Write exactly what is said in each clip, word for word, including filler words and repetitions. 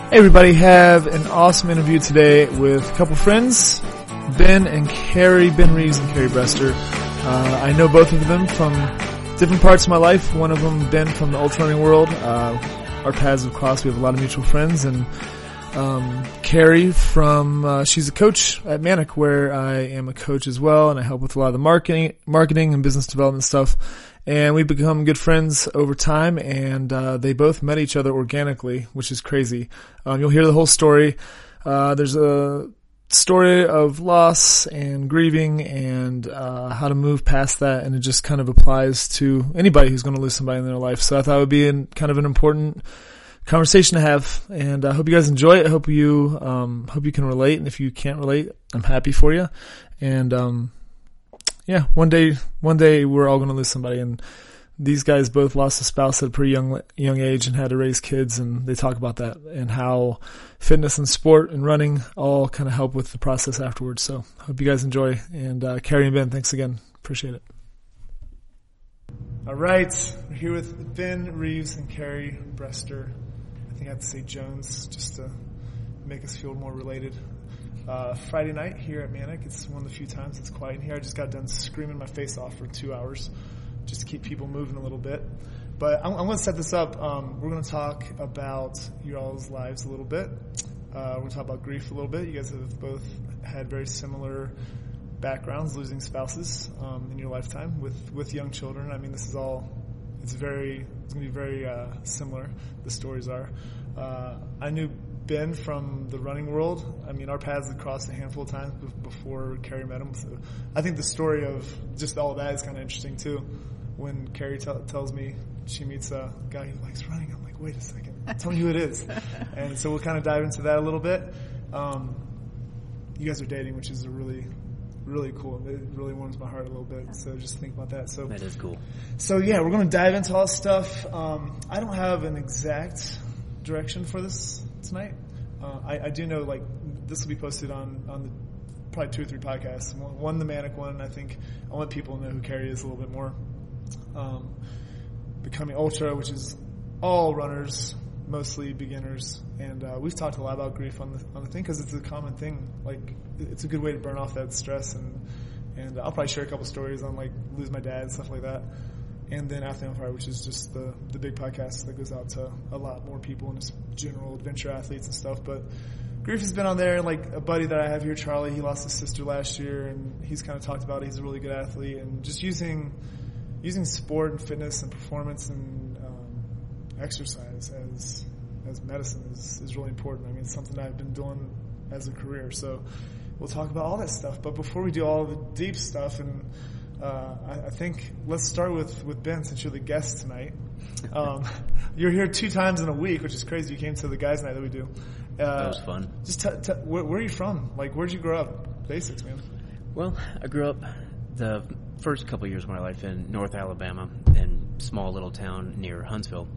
Hey everybody, have an awesome interview today with a couple friends, Ben and Carrie, Ben Reeves and Carrie Brester. Uh, I know both of them from different parts of my life. One of them, Ben, from the ultra running world. Uh, our paths have crossed. We have a lot of mutual friends. And um, Carrie from, uh, she's a coach at Manic, where I am a coach as well, and I help with a lot of the marketing, marketing and business development stuff. And we've become good friends over time, and uh, they both met each other organically, which is crazy. Um, you'll hear the whole story. Uh, there's a story of loss and grieving and uh, how to move past that, and it just kind of applies to anybody who's going to lose somebody in their life. So I thought it would be an, kind of an important conversation to have, and I hope you guys enjoy it. I hope you um, hope you can relate, and if you can't relate, I'm happy for you. And um Yeah, one day, one day we're all going to lose somebody, and these guys both lost a spouse at a pretty young, young age and had to raise kids, and they talk about that and how fitness and sport and running all kind of help with the process afterwards. So hope you guys enjoy, and uh, Carrie and Ben, thanks again. Appreciate it. All right, we're here with Ben Reeves and Carrie Brester. I think I have to say Jones just to make us feel more related. Uh, Friday night here at Manic. It's one of the few times it's quiet in here. I just got done screaming my face off for two hours just to keep people moving a little bit. But I'm, I'm going to set this up. Um, we're going to talk about your all's lives a little bit. Uh, we're going to talk about grief a little bit. You guys have both had very similar backgrounds, losing spouses um, in your lifetime with, with young children. I mean, this is all, it's very, it's going to be very uh, similar, the stories are. Uh, I knew Ben from the running world. I mean, our paths had crossed a handful of times before Carrie met him. So I think the story of just all of that is kind of interesting too. When Carrie t- tells me she meets a guy who likes running, I'm like, wait a second, tell me who it is. And so we'll kind of dive into that a little bit. Um, you guys are dating, which is a really, really cool. It really warms my heart a little bit. So just think about that. So that is cool. So yeah, we're going to dive into all this stuff. Um, I don't have an exact direction for this tonight. Uh, I, I do know, like, this will be posted on, on the probably two or three podcasts. One, one, the Manic one, I think I want people to know who Carrie is a little bit more. Um, Becoming Ultra, which is all runners, mostly beginners, and uh, we've talked a lot about grief on the on the thing because it's a common thing. Like, it's a good way to burn off that stress, and and I'll probably share a couple stories on, like, lose my dad and stuff like that. And then Athlete on Fire, which is just the, the big podcast that goes out to a lot more people and just general adventure athletes and stuff. But grief has been on there. Like, a buddy that I have here, Charlie, he lost his sister last year, and he's kind of talked about it. He's a really good athlete. And just using using sport and fitness and performance and um, exercise as as medicine is, is really important. I mean, it's something that I've been doing as a career. So we'll talk about all that stuff. But before we do all the deep stuff, and Uh, I, I think let's start with, with Ben, since you're the guest tonight. Um, you're here two times in a week, which is crazy. You came to the guys' night that we do. Uh, that was fun. Just t- t- where, where are you from? Like, where'd you grow up? Basics, man. Well, I grew up the first couple of years of my life in North Alabama, in a small little town near Huntsville.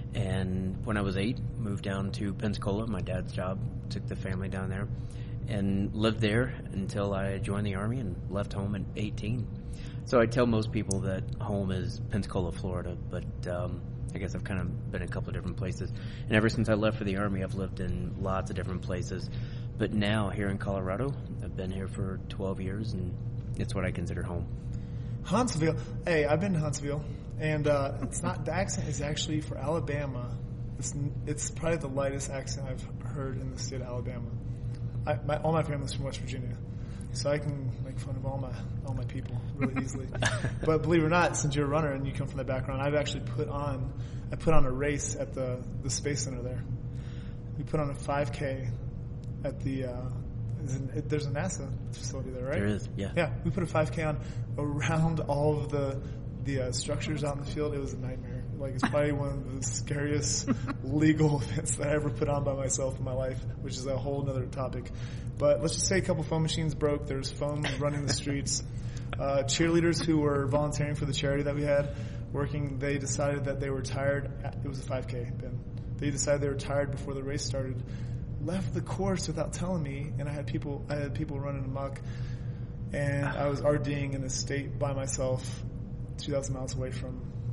And when I was eight, moved down to Pensacola. My dad's job took the family down there, and lived there until I joined the Army and left home at eighteen. So I tell most people that home is Pensacola, Florida, but um, I guess I've kind of been a couple of different places. And ever since I left for the Army, I've lived in lots of different places. But now, here in Colorado, I've been here for twelve years, and it's what I consider home. Huntsville. Hey, I've been to Huntsville, and uh, it's not, the accent is actually for Alabama. It's, it's probably the lightest accent I've heard in the state of Alabama. I, my, all my family's from West Virginia. So I can make fun of all my all my people really easily. But believe it or not, since you're a runner and you come from that background, I've actually put on I put on a race at the, the Space Center there. We put on a five K at the uh, there's a NASA facility there, right? There is, yeah. Yeah, we put a five K on around all of the the uh, structures out in the field. It was a nightmare. Like, it's probably one of the scariest legal events that I ever put on by myself in my life, which is a whole nother topic. But let's just say a couple foam machines broke. There's foam running the streets. Uh, cheerleaders who were volunteering for the charity that we had working, they decided that they were tired. It was a five K, Ben. They decided they were tired before the race started. Left the course without telling me, and I had people. I had people running amok, and I was RDing in a state by myself, two thousand miles away from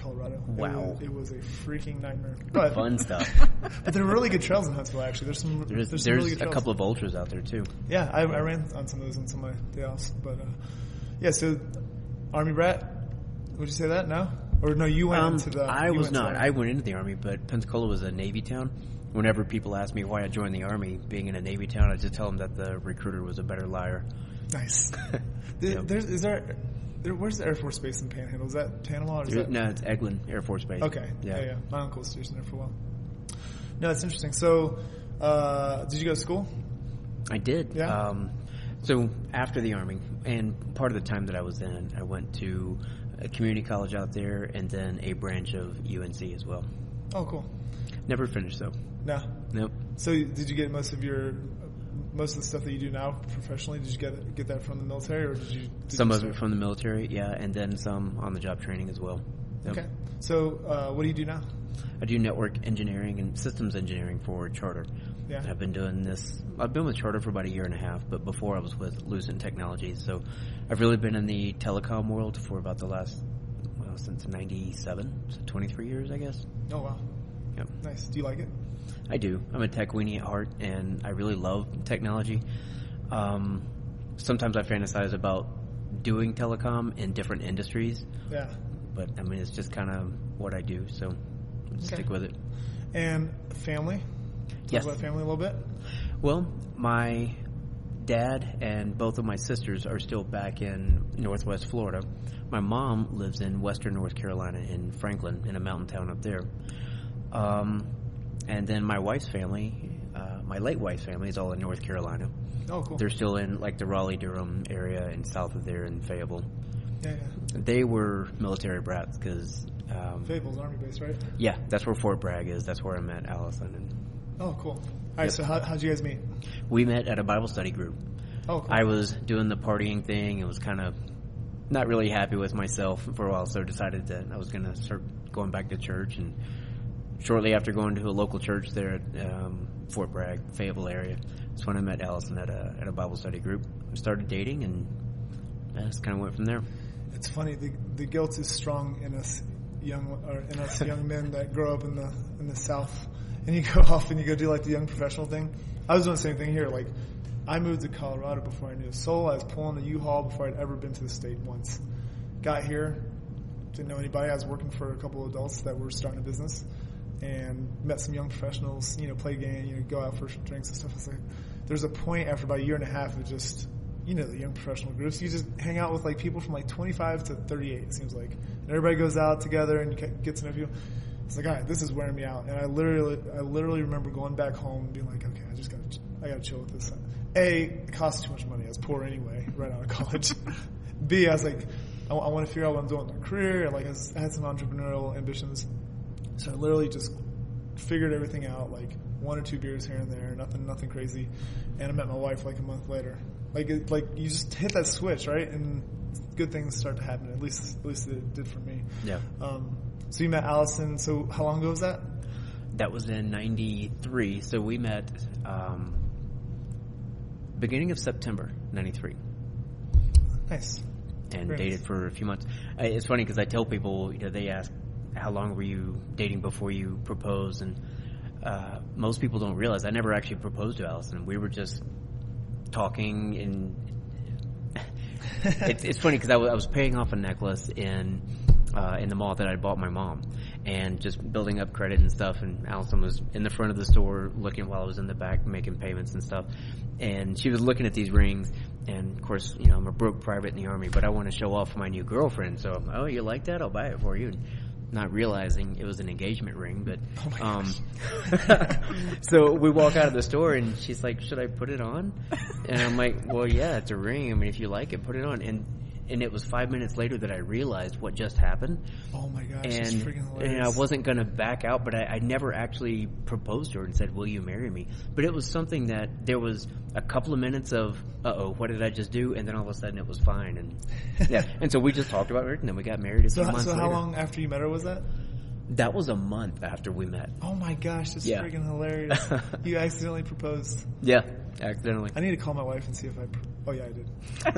Colorado. Wow. It was, it was a freaking nightmare. But, Fun stuff. But there are really good trails in Huntsville, actually. There's some There's, there's, some there's really good a trails. couple of ultras out there, too. Yeah, I, I ran on some of those on some of my day offs. But, uh, yeah, so Army brat, would you say that? No? Or no, you went Um, into the... I you was went to not. the- I went into the Army, but Pensacola was a Navy town. Whenever people ask me why I joined the Army, being in a Navy town, I just tell them that the recruiter was a better liar. Nice. There- Yep. There's, is there, there... Where's the Air Force Base in Panhandle? Is that Panama? Or is that, No, it's Eglin Air Force Base. Okay. Yeah. Yeah. yeah, My uncle was stationed there for a while. No, that's interesting. So, uh, did you go to school? I did. Yeah. Um, so after the Army, and part of the time that I was in, I went to a community college out there, and then a branch of U N C as well. Oh, cool. Never finished though. No. Nope. So, did you get most of your most of the stuff that you do now professionally? Did you get get that from the military, or did you? Did Some you of start- it from the military, yeah, and then some on the job training as well. Yep. Okay. So, uh, what do you do now? I do network engineering and systems engineering for Charter. Yeah. I've been doing this. I've been with Charter for about a year and a half, but before I was with Lucent Technologies. So I've really been in the telecom world for about the last, well, since ninety-seven, so twenty-three years, I guess. Oh wow. Yep. Nice. Do you like it? I do. I'm a tech weenie at heart, and I really love technology. Um, sometimes I fantasize about doing telecom in different industries, Yeah. but I mean, it's just kind of what I do, so Okay. stick with it. And family? Talk Yes. about family a little bit. Well, my dad and both of my sisters are still back in Northwest Florida. My mom lives in Western North Carolina in Franklin, in a mountain town up there. Um, and then my wife's family, uh, my late wife's family, is all in North Carolina. Oh, cool. They're still in like the Raleigh-Durham area and south of there in Fayetteville. Yeah, yeah. They were military brats because, um, Fayetteville's Army base, right? yeah, that's where Fort Bragg is. That's where I met Allison. And Oh, cool. All right. Yep. So, how how'd you guys meet? we met at a Bible study group. Oh, cool. I was doing the partying thing and was kind of not really happy with myself for a while, so decided that I was going to start going back to church. And shortly after going to a local church there at um, Fort Bragg, Fayetteville area, that's when I met Allison at a at a Bible study group. We started dating, and yeah, just kind of went from there. It's funny. The the guilt is strong in us young or in us young men that grow up in the in the South, and you go off and you go do like the young professional thing. I was doing the same thing here. Like, I moved to Colorado before I knew a soul. I was pulling the U-Haul before I'd ever been to the state once. Got here, didn't know anybody. I was working for a couple of adults that were starting a business, and met some young professionals. You know, play game, you know, go out for drinks and stuff. It's like there's a point after about a year and a half of just, you know, the young professional groups. You just hang out with like people from like twenty-five to thirty-eight. It seems like, and everybody goes out together and you get to know people. It's like, all right, this is wearing me out. And I literally, I literally remember going back home and being like, okay, I just gotta, I gotta chill with this. A, it costs too much money. I was poor anyway, right out of college. B, I was like, I, I want to figure out what I'm doing with my career. And like, I, was, I had some entrepreneurial ambitions. So I literally just figured everything out, like one or two beers here and there, nothing, nothing crazy. And I met my wife like a month later. Like, it, like you just hit that switch, right? And good things start to happen. At least, at least it did for me. Yeah. Um, so you met Allison. So how long ago was that? That was in ninety-three, so we met um, beginning of September, ninety-three. Nice. And Very dated nice. for a few months. I, it's funny because I tell people, you know, they ask, how long were you dating before you proposed? And uh, most people don't realize I never actually proposed to Allison. We were just talking, and it's, it's funny because I, w- I was paying off a necklace in uh, in the mall that I bought my mom, and just building up credit and stuff. And Allison was in the front of the store looking while I was in the back making payments and stuff. And she was looking at these rings. And, of course, you know, I'm a broke private in the Army, but I want to show off my new girlfriend. So, oh, you like that? I'll buy it for you. And not realizing it was an engagement ring. But Oh my um, so we walk out of the store, and she's like, should I put it on? And I'm like, well, yeah, it's a ring. I mean, if you like it, put it on. And and it was five minutes later that I realized what just happened. Oh my gosh, that's And, freaking hilarious. and I wasn't going to back out, but I, I never actually proposed to her and said, will you marry me? But it was something that there was a couple of minutes of, uh-oh, what did I just do? And then all of a sudden it was fine. And yeah, and so we just talked about it, and then we got married a So, few months so how later. long after you met her was that? That was a month after we met. Oh my gosh, that's Yeah. freaking hilarious. You accidentally proposed. Yeah, accidentally. I need to call my wife and see if I Oh, yeah, I did.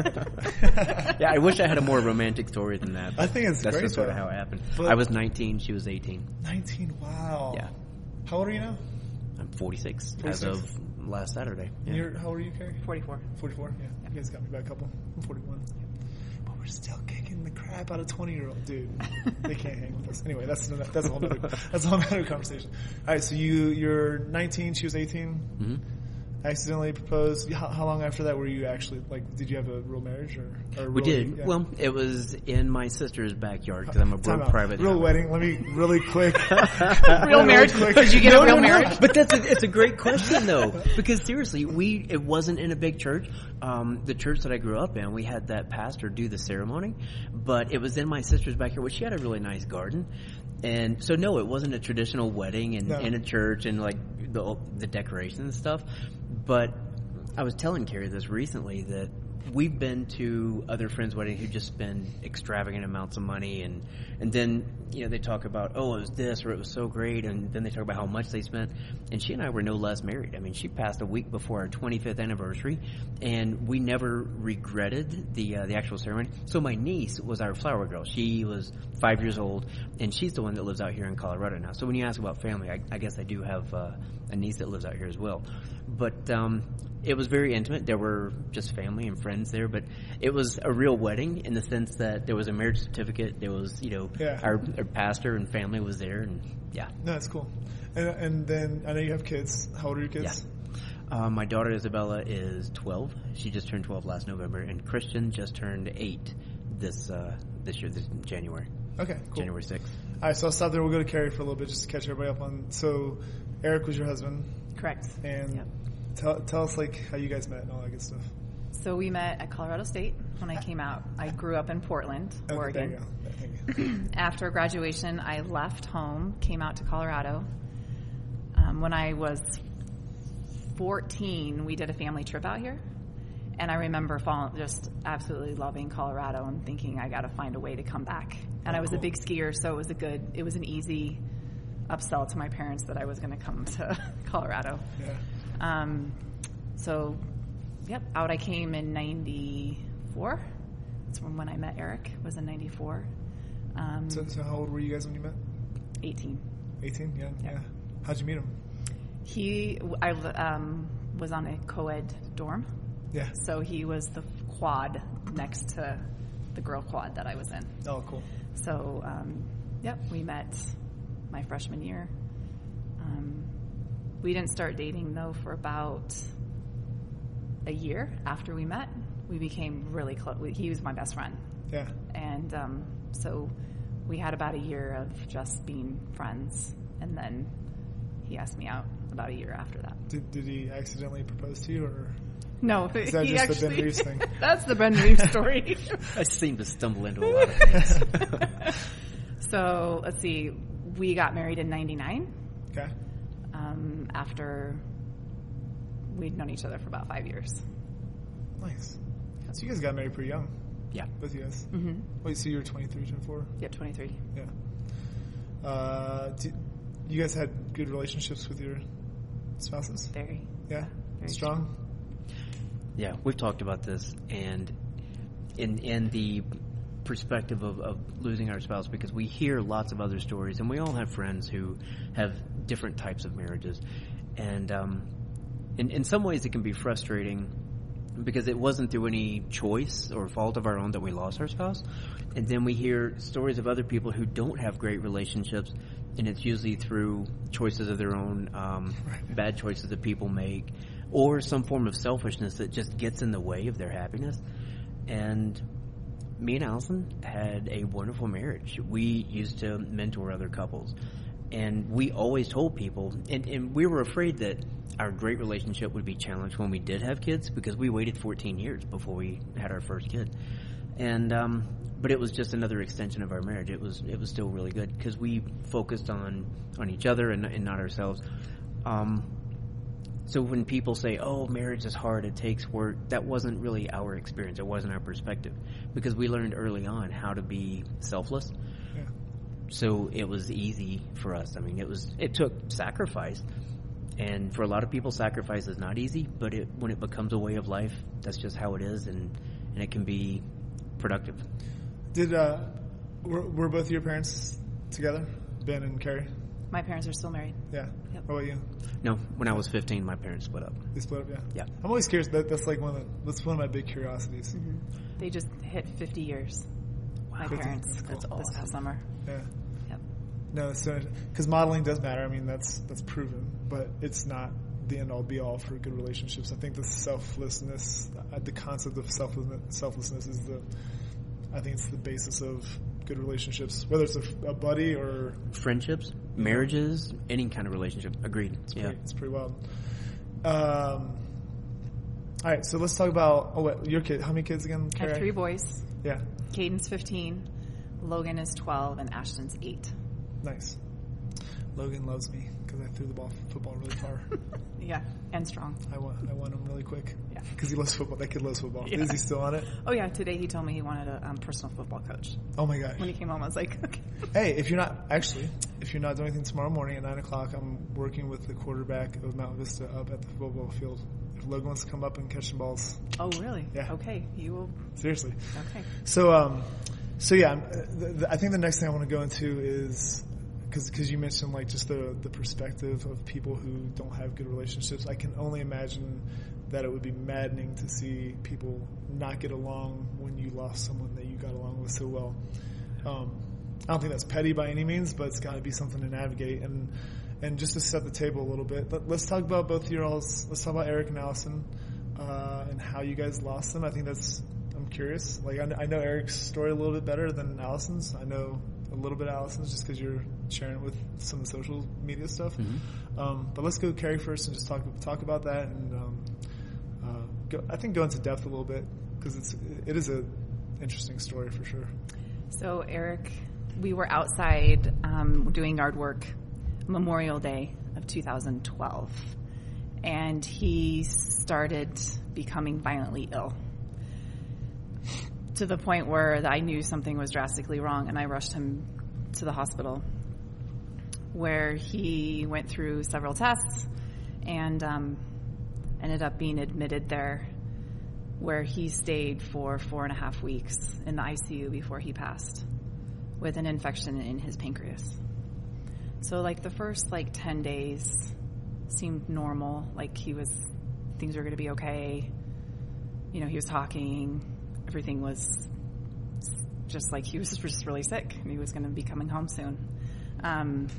Yeah, I wish I had a more romantic story than that. I think it's That's great, just sort of though. how it happened. But- I was nineteen, she was eighteen. nineteen, wow. Yeah. How old are you now? I'm forty-six, forty-six. as of last Saturday. Yeah. You're, how old are you, Carrie? forty-four. forty-four? Yeah. You guys got me by a couple. I'm forty-one. But we're still kicking the crap out of twenty-year-old. Dude, they can't hang with us. Anyway, that's that's a whole other, that's a whole other conversation. All right, so you, you're nineteen, she was eighteen. Mm-hmm. Accidentally proposed. How, how long after that were you actually, like, did you have a real marriage? or, or We real, did. yeah. Well, it was in my sister's backyard because I'm a Time broke out. private. Real wedding. Let me really quick. Real marriage? quick. Did you get No, a real no, no. marriage? But that's a, it's a great question though, because seriously, we it wasn't in a big church. Um, the church that I grew up in, we had that pastor do the ceremony, but it was in my sister's backyard, which she had a really nice garden, and so no, it wasn't a traditional wedding in, No. in a church and like the the decorations and stuff. But I was telling Carrie this recently that we've been to other friends' weddings who just spend extravagant amounts of money, and and then you know they talk about, oh, it was this or it was so great, and then they talk about how much they spent. And she and I were no less married. I mean, she passed a week before our twenty-fifth anniversary, and we never regretted the uh, the actual ceremony. So my niece was our flower girl. She was five years old, and she's the one that lives out here in Colorado now. So when you ask about family, I, I guess I do have uh, a niece that lives out here as well. But um, it was very intimate. There were just family and friends there, but it was a real wedding in the sense that there was a marriage certificate. There was, you know, Yeah. our, our pastor and family was there, and yeah. No, that's cool. And, and then I know you have kids. How old are your Yeah. kids? Uh, my daughter Isabella is twelve. She just turned twelve last November, and Christian just turned eight this uh, this year, this January, Okay, cool. January sixth. All right, so I'll stop there. We'll go to Carrie for a little bit just to catch everybody up on. So, Eric was your husband, Correct. and Yep. tell tell us like how you guys met and all that good stuff. So we met at Colorado State when I came out. I grew up in Portland, Okay, Oregon. There you go. Thank you. After graduation, I left home, came out to Colorado. Um, when I was fourteen, we did a family trip out here. And I remember falling, just absolutely loving Colorado and thinking I got to find a way to come back. And Oh, I was cool. a big skier, so it was a good, it was an easy upsell to my parents that I was going to come to Colorado. Yeah. Um, so, yep, out I came in ninety-four. That's when, when I met Eric, was in ninety-four. Um, So, so how old were you guys when you met? eighteen. eighteen. Yeah. Yeah. Yeah. How'd you meet him? He, I um, was on a co-ed dorm, Yeah. so he was the quad next to the girl quad that I was in. Oh, cool. So, um, yep, we met my freshman year. Um, we didn't start dating, though, for about a year after we met. We became really close. He was my best friend. Yeah. And um, so we had about a year of just being friends. And then he asked me out about a year after that. Did did he accidentally propose to you, or No, is that he just actually, the Ben Reeves thing? That's the Ben Reeves story. I seem to stumble into a lot of things. So let's see. We got married in ninety-nine. Okay. Um, after we'd known each other for about five years. Nice. So you guys got married pretty young, Yeah. both you guys. Mm-hmm. Wait, so you were twenty-three, twenty-four? Yep, twenty-three. Yeah. Uh, do, you guys had good relationships with your spouses? Very. Yeah. Very Strong? Yeah, we've talked about this, and in in the perspective of, of losing our spouse, because we hear lots of other stories, and we all have friends who have different types of marriages, and um, in in some ways it can be frustrating because it wasn't through any choice or fault of our own that we lost our spouse, and then we hear stories of other people who don't have great relationships, and it's usually through choices of their own, um, Right. bad choices that people make, or some form of selfishness that just gets in the way of their happiness. And me and Allison had a wonderful marriage. We used to mentor other couples, and we always told people, and, and we were afraid that our great relationship would be challenged when we did have kids, because we waited fourteen years before we had our first kid. And um, but it was just another extension of our marriage. It was it was still really good because we focused on on each other and, and not ourselves. Um, so when people say, "Oh, marriage is hard, it takes work," that wasn't really our experience. It wasn't our perspective, because we learned early on how to be selfless. Yeah. So it was easy for us. I mean, it was it took sacrifice, And for a lot of people, sacrifice is not easy, but it, when it becomes a way of life, that's just how it is, and, and it can be productive. Did uh, were, were both of your parents together, Ben and Carrie? My parents are still married. Yeah. Yep. What about you? No, when I was fifteen, my parents split up. They split up, yeah. Yeah. I'm always curious. That, that's like one of the, that's one of my big curiosities. Mm-hmm. They just hit fifty years. My fifty, parents. that's cool. That's That's this awesome. past summer. Yeah. Yep. No, so because modeling does matter. I mean, that's that's proven, but it's not the end all be all for good relationships. I think the selflessness, uh, the concept of selflessness, selflessness is the, I think it's the basis of good relationships, whether it's a, a buddy or Friendships, marriages, any kind of relationship. Agreed. it's Yeah. pretty, it's pretty wild. Um, all right, so let's talk about oh, wait, your kid. How many kids again? I Carrie? have three boys. Yeah, Caden's fifteen, Logan is twelve, and Ashton's eight. nice. Logan loves me because I threw the ball football really far. Yeah, and strong. I won. I won him really quick. Yeah. Because he loves football. That kid loves football. Yeah. Is he still on it? Oh yeah, today he told me he wanted a um, personal football coach. Oh my gosh. When he came home, I was like, okay. Hey, if you're not actually, if you're not doing anything tomorrow morning at nine o'clock, I'm working with the quarterback of Mount Vista up at the football field. If Logan wants to come up and catch some balls, Oh really? Yeah. Okay, you will. seriously. Okay. So, um, so yeah, I'm- the, the, I think the next thing I want to go into is because because you mentioned like just the the perspective of people who don't have good relationships. I can only imagine that it would be maddening to see people not get along when you lost someone that you got along with so well. Um, I don't think that's petty by any means, but it's got to be something to navigate. And and just to set the table a little bit, let, let's talk about both of your all's. Let's talk about Eric and Allison uh, and how you guys lost them. I think that's. I'm curious. Like I, I know Eric's story a little bit better than Allison's. I know a little bit of Allison's just because you're sharing it with some of the social media stuff. Mm-hmm. Um, but let's go Carrie first and just talk talk about that and um, uh, go, I think go into depth a little bit because it's it is a interesting story for sure. So Eric, we were outside um, doing yard work Memorial Day of two thousand twelve, and he started becoming violently ill to the point where I knew something was drastically wrong, and I rushed him to the hospital where he went through several tests and um, ended up being admitted there, where he stayed for four and a half weeks in the I C U before he passed with an infection in his pancreas. So like the first like ten days seemed normal, like he was, things were going to be okay. You know, he was talking. Everything was just like he was just really sick and he was going to be coming home soon. Um,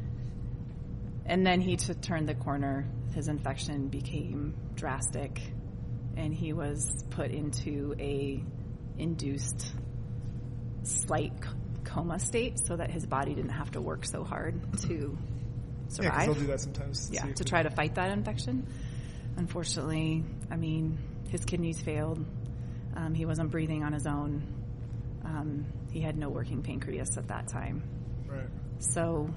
and then he t- turned the corner. His infection became drastic and he was put into a induced slight c- coma state so that his body didn't have to work so hard to Yeah, because survive. they'll do that sometimes. Yeah, See if to it- try to fight that infection. Unfortunately, I mean, his kidneys failed. Um, he wasn't breathing on his own. Um, he had no working pancreas at that time. Right. So,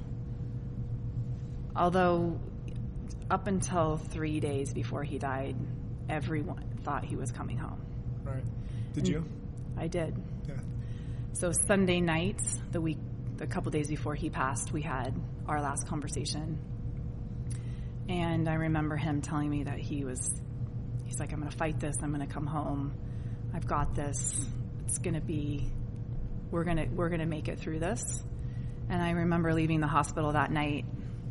although up until three days before he died, everyone thought he was coming home. Right. Did you? I did. Yeah. So Sunday night, the week, a couple days before he passed, we had our last conversation. And I remember him telling me that he was, he's like, I'm going to fight this. I'm going to come home. I've got this. It's going to be, we're going to, we're going to make it through this. And I remember leaving the hospital that night.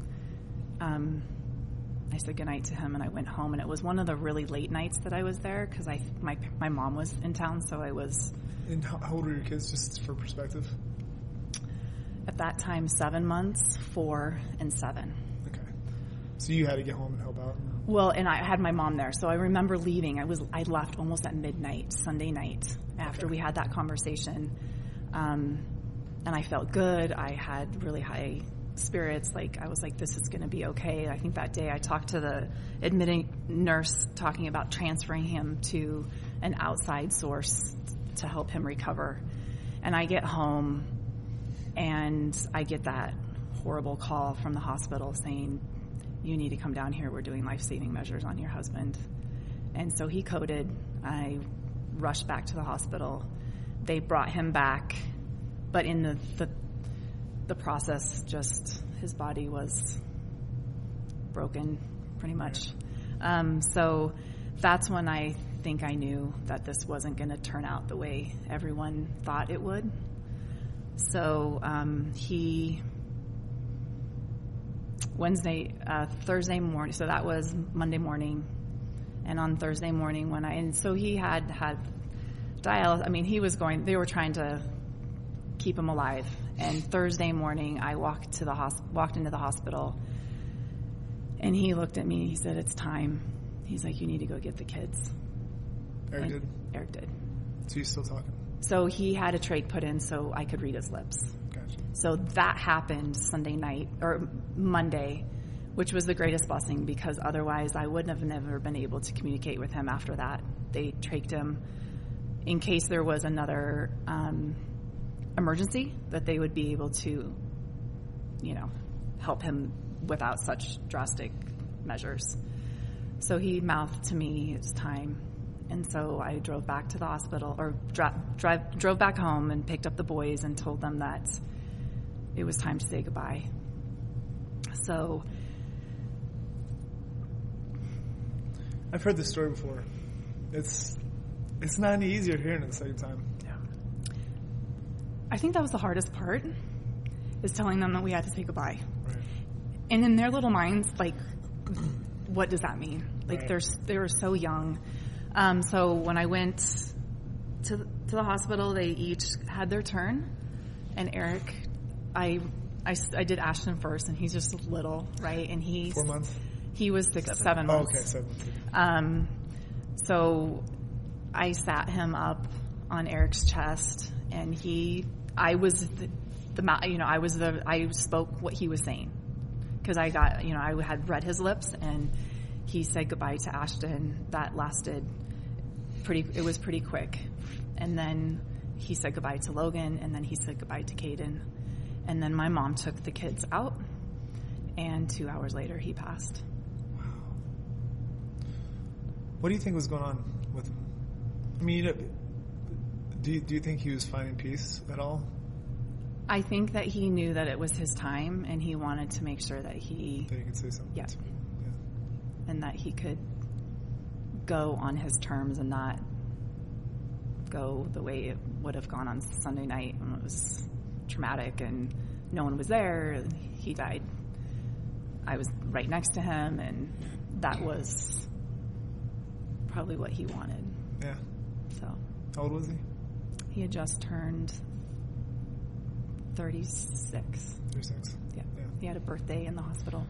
Um, I said goodnight to him and I went home, and it was one of the really late nights that I was there because I, my, my mom was in town. So I was, And how, how old were your kids, just for perspective? at that time, seven months, four, and seven. Okay. So you had to get home and help out. Well, and I had my mom there, so I remember leaving. I was I left almost at midnight, Sunday night, after Okay. we had that conversation, um, and I felt good. I had really high spirits. Like I was like, this is going to be okay. I think that day I talked to the admitting nurse, talking about transferring him to an outside source to help him recover. And I get home, and I get that horrible call from the hospital saying, you need to come down here. We're doing life-saving measures on your husband. And so he coded. I rushed back to the hospital. They brought him back, but in the, the, the process, just his body was broken, pretty much. Um, so that's when I think I knew that this wasn't going to turn out the way everyone thought it would. So um, he, Wednesday, uh, Thursday morning, so that was Monday morning. And on Thursday morning when I, and so he had had dialysis, I mean, he was going, they were trying to keep him alive. And Thursday morning I walked to the hos- walked into the hospital, and he looked at me, he said, "It's time." He's like, "You need to go get the kids." Eric and did? Eric did. So he's still talking? So he had a trach put in so I could read his lips. Gotcha. So that happened Sunday night, or Monday, which was the greatest blessing, because otherwise I would have never been able to communicate with him after that. They trached him in case there was another um, emergency, that they would be able to, you know, help him without such drastic measures. So he mouthed to me, "It's time." And so I drove back to the hospital, or dra- drive, drove back home and picked up the boys and told them that it was time to say goodbye. So I've heard this story before. It's it's not any easier hearing it the second time. yeah. I think that was the hardest part, is telling them that we had to say goodbye. Right. And in their little minds, like, what does that mean? Like, Right. they're, they were so young. Um, so when I went to the, to the hospital, they each had their turn. And Eric, I, I, I did Ashton first, and he's just little, right? And he Four months? he was six, Seven. seven Oh, months. okay, seven months. Um, so I sat him up on Eric's chest, and he, I was the, the mou- you know, I was the, I spoke what he was saying, because I got, you know, I had read his lips, and he said goodbye to Ashton. That lasted pretty, it was pretty quick. And then he said goodbye to Logan, and then he said goodbye to Caden. And then my mom took the kids out, and two hours later he passed. Wow. What do you think was going on with him? I mean, you know, do you, do you think he was finding peace at all? I think that he knew that it was his time, and he wanted to make sure that he, That you could say something Yeah. to me? Yeah. and that he could go on his terms and not go the way it would have gone on Sunday night when it was traumatic and no one was there. He died. I was right next to him, and that was probably what he wanted. Yeah. So How old was he? he had just turned thirty-six. thirty-six. Yeah. Yeah. He had a birthday in the hospital.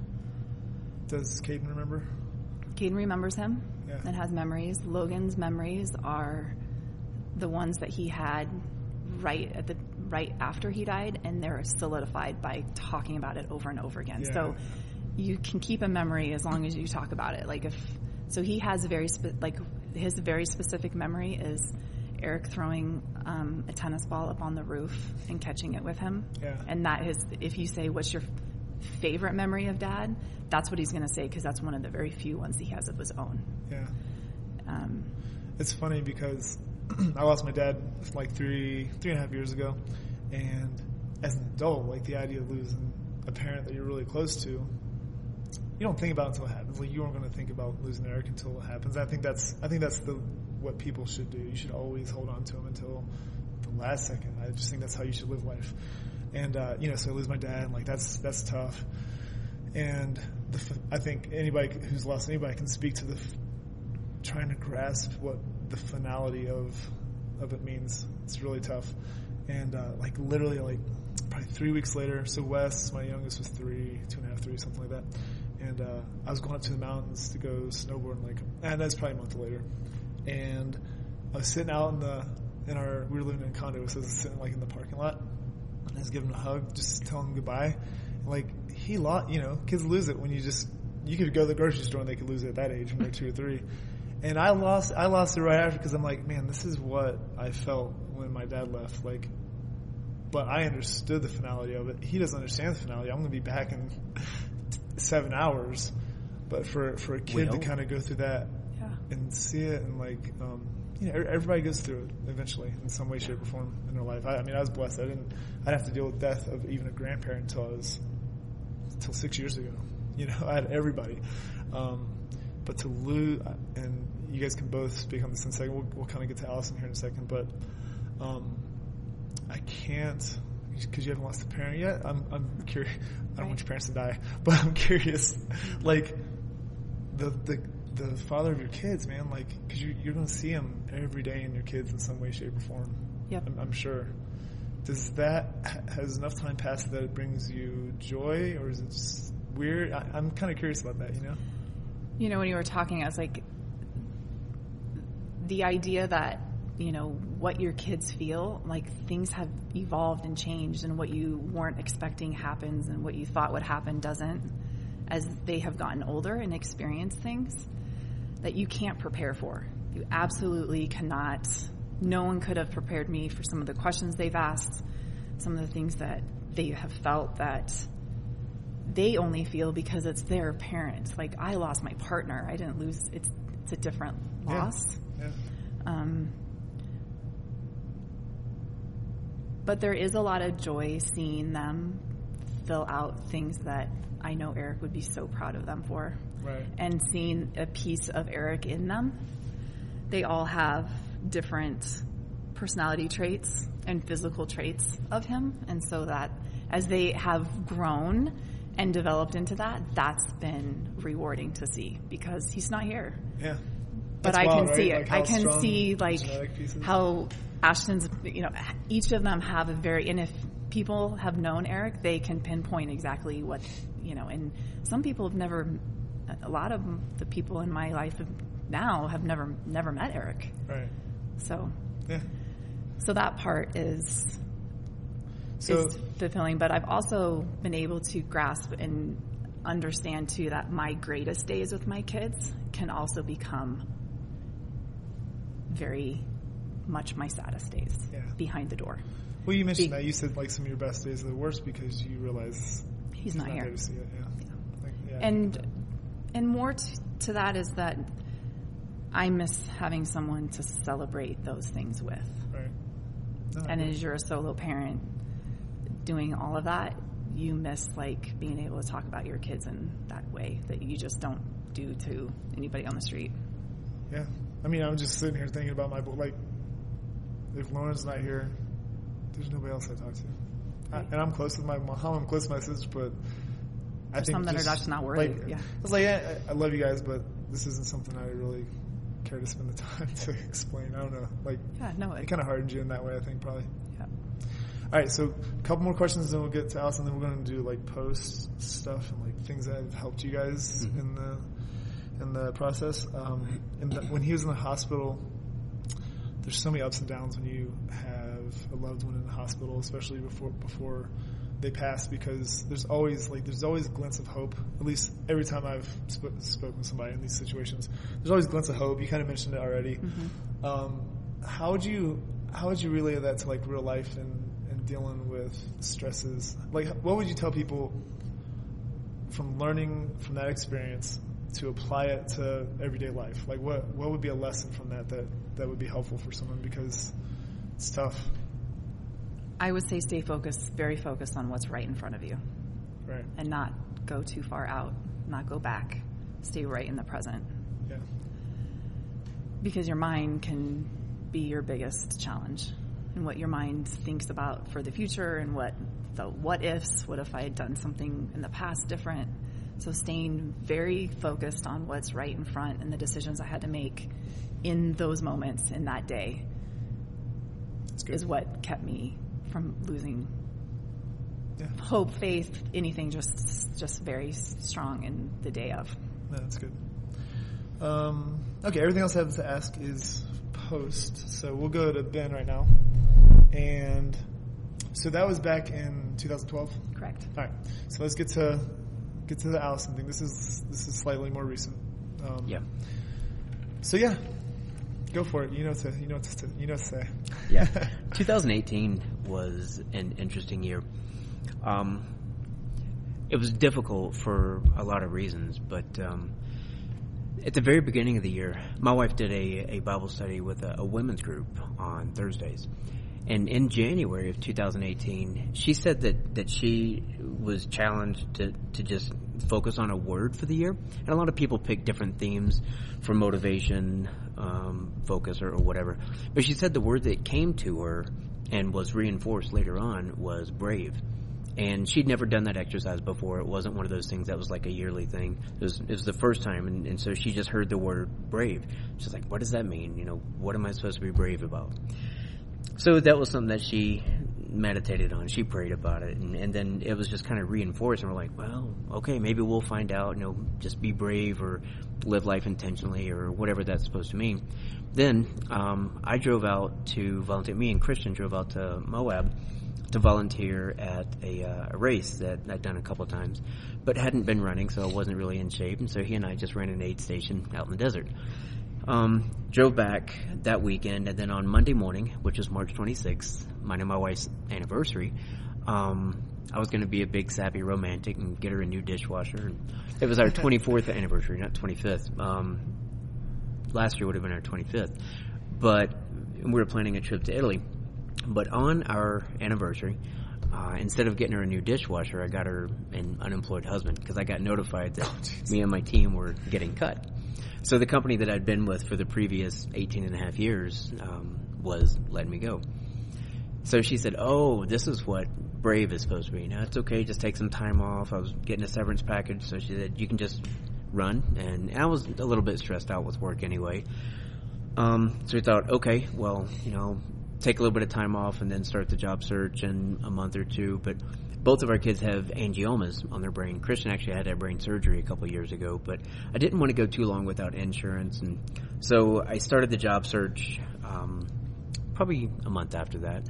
Does Caden remember? Caden remembers him Yeah. and has memories. Logan's memories are the ones that he had right at the right after he died, and they're solidified by talking about it over and over again. Yeah. So you can keep a memory as long as you talk about it. Like if so, he has a very spe- like his very specific memory is Eric throwing um, a tennis ball up on the roof and catching it with him. Yeah. And that is, if you say, "What's your favorite memory of Dad?" That's what he's going to say, because that's one of the very few ones he has of his own. Yeah. Um, It's funny because I lost my dad like three, three and a half years ago. And as an adult, like the idea of losing a parent that you're really close to, you don't think about it until it happens. Like you weren't going to think about losing Eric until it happens. I think that's, I think that's the, what people should do. You should always hold on to him until the last second. I just think that's how you should live life. And, uh, you know, so I lose my dad, and like that's, that's tough. And the, f- I think anybody who's lost anybody can speak to the f- trying to grasp what the finality of of it means. It's really tough. And uh, like literally, like probably three weeks later. So Wes, my youngest, was three, two and a half, three, something like that. And uh, I was going up to the mountains to go snowboarding. Like, and that's probably a month later. And I was sitting out in the in our we were living in a condo, so I was sitting like in the parking lot. And I was giving him a hug, just telling him goodbye. Like he lost, you know, kids lose it when you just, you could go to the grocery store and they could lose it at that age when they're two or three. And I lost, I lost it right after because I'm like, man, this is what I felt when my dad left. Like, but I understood the finality of it. He doesn't understand the finality. I'm going to be back in seven hours. But for, for a kid Well. to kind of go through that yeah. and see it and like, um, you know, everybody goes through it eventually in some way, shape, or form in their life. I, I mean, I was blessed. I didn't, I didn't have to deal with death of even a grandparent until I was, until six years ago. you know, I had everybody. Um, but to lose, and you guys can both speak on this in a second. We'll, we'll kind of get to Allison here in a second, but um, I can't, because you haven't lost a parent yet. I'm, I'm curious. I don't want your parents to die, but I'm curious, like the the the father of your kids, man. Like, because you, you're going to see him every day in your kids in some way, shape, or form. Yep. I'm, I'm sure. Does that, has enough time passed that it brings you joy, or is it just weird? I, I'm kind of curious about that, you know? You know, when you were talking, I was like, the idea that, you know, what your kids feel, like things have evolved and changed, and what you weren't expecting happens, and what you thought would happen doesn't, as they have gotten older and experienced things that you can't prepare for. You absolutely cannot. No one could have prepared me for some of the questions they've asked, some of the things that they have felt that they only feel because it's their parent. Like, I lost my partner. I didn't lose. It's it's a different loss. Yeah. Yeah. Um, but there is a lot of joy seeing them fill out things that I know Eric would be so proud of them for. Right. And seeing a piece of Eric in them. They all have different personality traits and physical traits of him. And so that as they have grown and developed into that, that's been rewarding to see, because he's not here. Yeah. But That's I wild, can see right? it. Like I can strong see like genetic pieces. how Ashton's, you know, each of them have a very, and if people have known Eric, they can pinpoint exactly what, you know, and some people have never, a lot of the people in my life now have never, never met Eric. Right. So, yeah. So that part is, so, is fulfilling, but I've also been able to grasp and understand too that my greatest days with my kids can also become very much my saddest days yeah. behind the door. Well, you mentioned Be- that. You said like some of your best days are the worst because you realize he's, he's not, not here. there to see it. Yeah. Yeah. Like, yeah And and more t- to that is that I miss having someone to celebrate those things with. Right. No, And I as you're a solo parent doing all of that, you miss like being able to talk about your kids in that way that you just don't do to anybody on the street. Yeah. I mean, I'm just sitting here thinking about my book. Like, if Lauren's not here, there's nobody else I talk to. I, and I'm close with my mom. I'm close with my sister, but I There's think some that just, are just not worthy. Like, Yeah. It's like, yeah, I, I love you guys, but this isn't something I really care to spend the time to explain. I don't know. Like, Yeah, no. it It, kind of hardens you in that way, I think, probably. yeah. All right, so a couple more questions, then we'll get to Allison. Then we're going to do like post stuff and like things that have helped you guys Mm-hmm. in the in the process. Um, and the, when he was in the hospital, there's so many ups and downs when you have a loved one in the hospital, especially before before they pass, because there's always like there's always glints of hope. At least every time I've sp- spoken with somebody in these situations, there's always glints of hope. You kind of mentioned it already. Mm-hmm. Um, how would you how would you relay that to like real life and and dealing with stresses? Like, what would you tell people from learning from that experience to apply it to everyday life? Like, what what would be a lesson from that that, that would be helpful for someone, because it's tough. I would say stay focused, very focused on what's right in front of you. Right. And not go too far out, not go back. Stay right in the present. Yeah. Because your mind can be your biggest challenge. And what your mind thinks about for the future, and what the what ifs, what if I had done something in the past different. So staying very focused on what's right in front and the decisions I had to make in those moments in that day is what kept me from losing Yeah. hope, faith, anything, just just very strong in the day of. No, that's good. Um, okay, everything else I have to ask is post. So we'll go to Ben right now. And so that was back in two thousand twelve? Correct. All right. So let's get to get to the Allison thing. This is this is slightly more recent. Um, Yeah. So yeah, go for it. You know what to you know what to you know what to say. Yeah. twenty eighteen was an interesting year. Um, it was difficult for a lot of reasons, but um, at the very beginning of the year, my wife did a, a Bible study with a, a women's group on Thursdays. And in January of two thousand eighteen, she said that, that she was challenged to, to just focus on a word for the year. And a lot of people pick different themes for motivation, um, focus, or, or whatever. But she said the word that came to her and was reinforced later on was brave. And she'd never done that exercise before. It wasn't one of those things that was like a yearly thing. It was, it was the first time, and, and so she just heard the word brave. She's like, what does that mean? You know, what am I supposed to be brave about? So that was something that she meditated on. She prayed about it, and, and then it was just kind of reinforced, and we're like, well, okay, maybe we'll find out, you know, just be brave or live life intentionally or whatever that's supposed to mean. Then um, I drove out to volunteer. Me and Christian drove out to Moab to volunteer at a, uh, a race that I'd done a couple of times, but hadn't been running, so I wasn't really in shape. And so he and I just ran an aid station out in the desert. Um, drove back that weekend, and then on Monday morning, which was March twenty-sixth, mine and my wife's anniversary, um, I was going to be a big sappy romantic and get her a new dishwasher. And it was our twenty-fourth anniversary, not twenty-fifth. Um, last year would have been our twenty-fifth, but we were planning a trip to Italy. But on our anniversary, uh, instead of getting her a new dishwasher, I got her an unemployed husband because I got notified that oh, me and my team were getting cut. So the company that I'd been with for the previous eighteen and a half years um, was letting me go. So she said, oh, this is what brave is supposed to be. Now, it's okay, just take some time off. I was getting a severance package, so she said, you can just run. And I was a little bit stressed out with work anyway. Um, so we thought, okay, well, you know, take a little bit of time off and then start the job search in a month or two. But both of our kids have angiomas on their brain. Christian actually had that brain surgery a couple of years ago, but I didn't want to go too long without insurance. And so I started the job search um, probably a month after that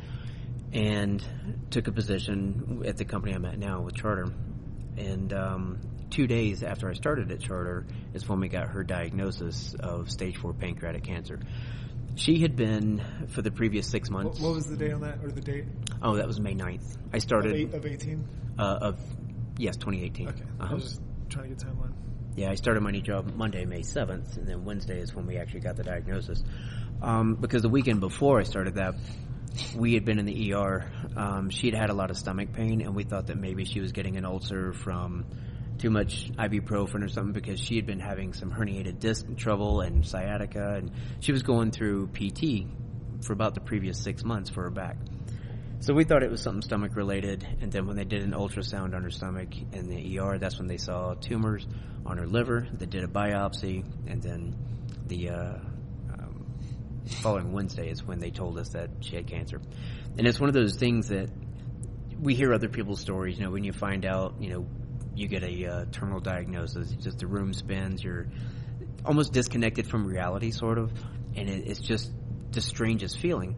and took a position at the company I'm at now with Charter. And um, two days after I started at Charter is when we got her diagnosis of stage four pancreatic cancer. She had been, for the previous six months... What, what was the day on that, or the date? Oh, that was May ninth. I started... Of, eight, of eighteen? Uh, of, yes, twenty eighteen. Okay, uh-huh. I was just trying to get timeline. Yeah, I started my new job Monday, May seventh, and then Wednesday is when we actually got the diagnosis. Um, because the weekend before I started that, we had been in the E R. Um, she had had a lot of stomach pain, and we thought that maybe she was getting an ulcer from too much ibuprofen or something, because she had been having some herniated disc trouble and sciatica, and she was going through P T for about the previous six months for her back. So we thought it was something stomach related, and then when they did an ultrasound on her stomach in the E R, that's when they saw tumors on her liver. They did a biopsy, and then the uh, um, following Wednesday is when they told us that she had cancer. And it's one of those things that we hear other people's stories, you know, when you find out, you know, you get a uh, terminal diagnosis, just the room spins, you're almost disconnected from reality, sort of, and it, it's just the strangest feeling.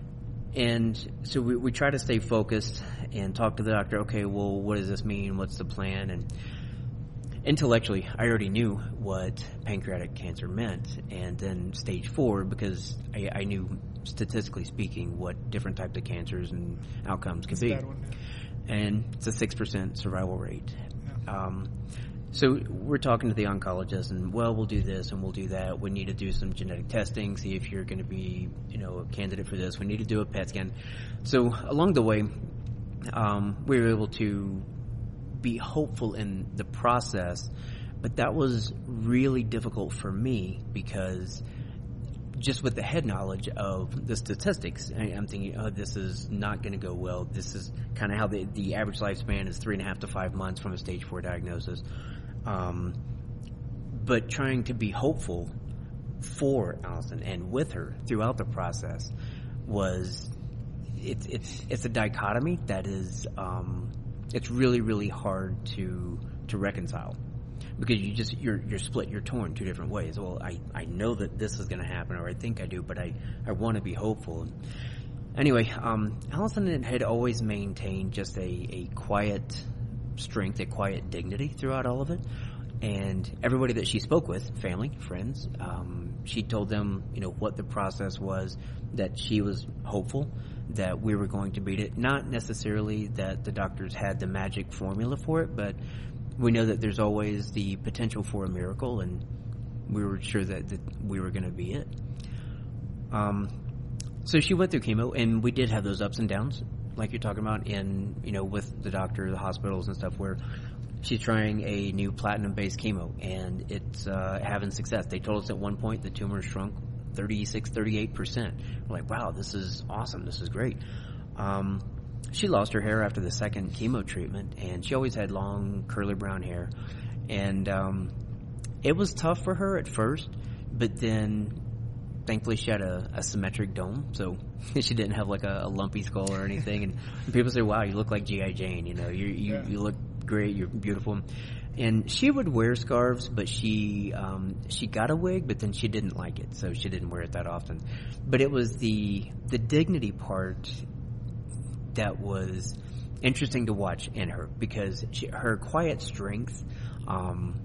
And so we, we try to stay focused and talk to the doctor, okay, well, what does this mean? What's the plan? And intellectually, I already knew what pancreatic cancer meant, and then stage four, because I, I knew, statistically speaking, what different types of cancers and outcomes could be. And it's a six percent survival rate. Um, so we're talking to the oncologist, and, well, we'll do this and we'll do that. We need to do some genetic testing, see if you're going to be, you know, a candidate for this. We need to do a P E T scan. So along the way, um, we were able to be hopeful in the process, but that was really difficult for me because just with the head knowledge of the statistics, I'm thinking, oh, this is not going to go well. This is kind of how the, the average lifespan is three and a half to five months from a stage four diagnosis. Um, but trying to be hopeful for Allison and with her throughout the process was, it's it's it's a dichotomy that is, um, it's really, really hard to to reconcile. Because you just you're you're split, you're torn two different ways. Well, I, I know that this is going to happen, or I think I do, but I, I want to be hopeful. Anyway, um, Allison had always maintained just a, a quiet strength, a quiet dignity throughout all of it. And everybody that she spoke with, family, friends, um, she told them, you know, what the process was, that she was hopeful that we were going to beat it. Not necessarily that the doctors had the magic formula for it, but we know that there's always the potential for a miracle, and we were sure that, that we were going to be it. Um, so she went through chemo, and we did have those ups and downs, like you're talking about, in, you know, with the doctor, the hospitals and stuff, where she's trying a new platinum-based chemo, and it's uh, having success. They told us at one point the tumor shrunk thirty-six, thirty-eight percent. We're like, wow, this is awesome. This is great. Um, she lost her hair after the second chemo treatment, and she always had long, curly brown hair. And um, it was tough for her at first, but then thankfully she had a, a symmetric dome, so she didn't have like a, a lumpy skull or anything. And people say, wow, you look like G I. Jane, you know, you you, Yeah. you look great, you're beautiful. And she would wear scarves, but she um, she got a wig, but then she didn't like it, so she didn't wear it that often. But it was the the dignity part that was interesting to watch in her, because she, her quiet strength um,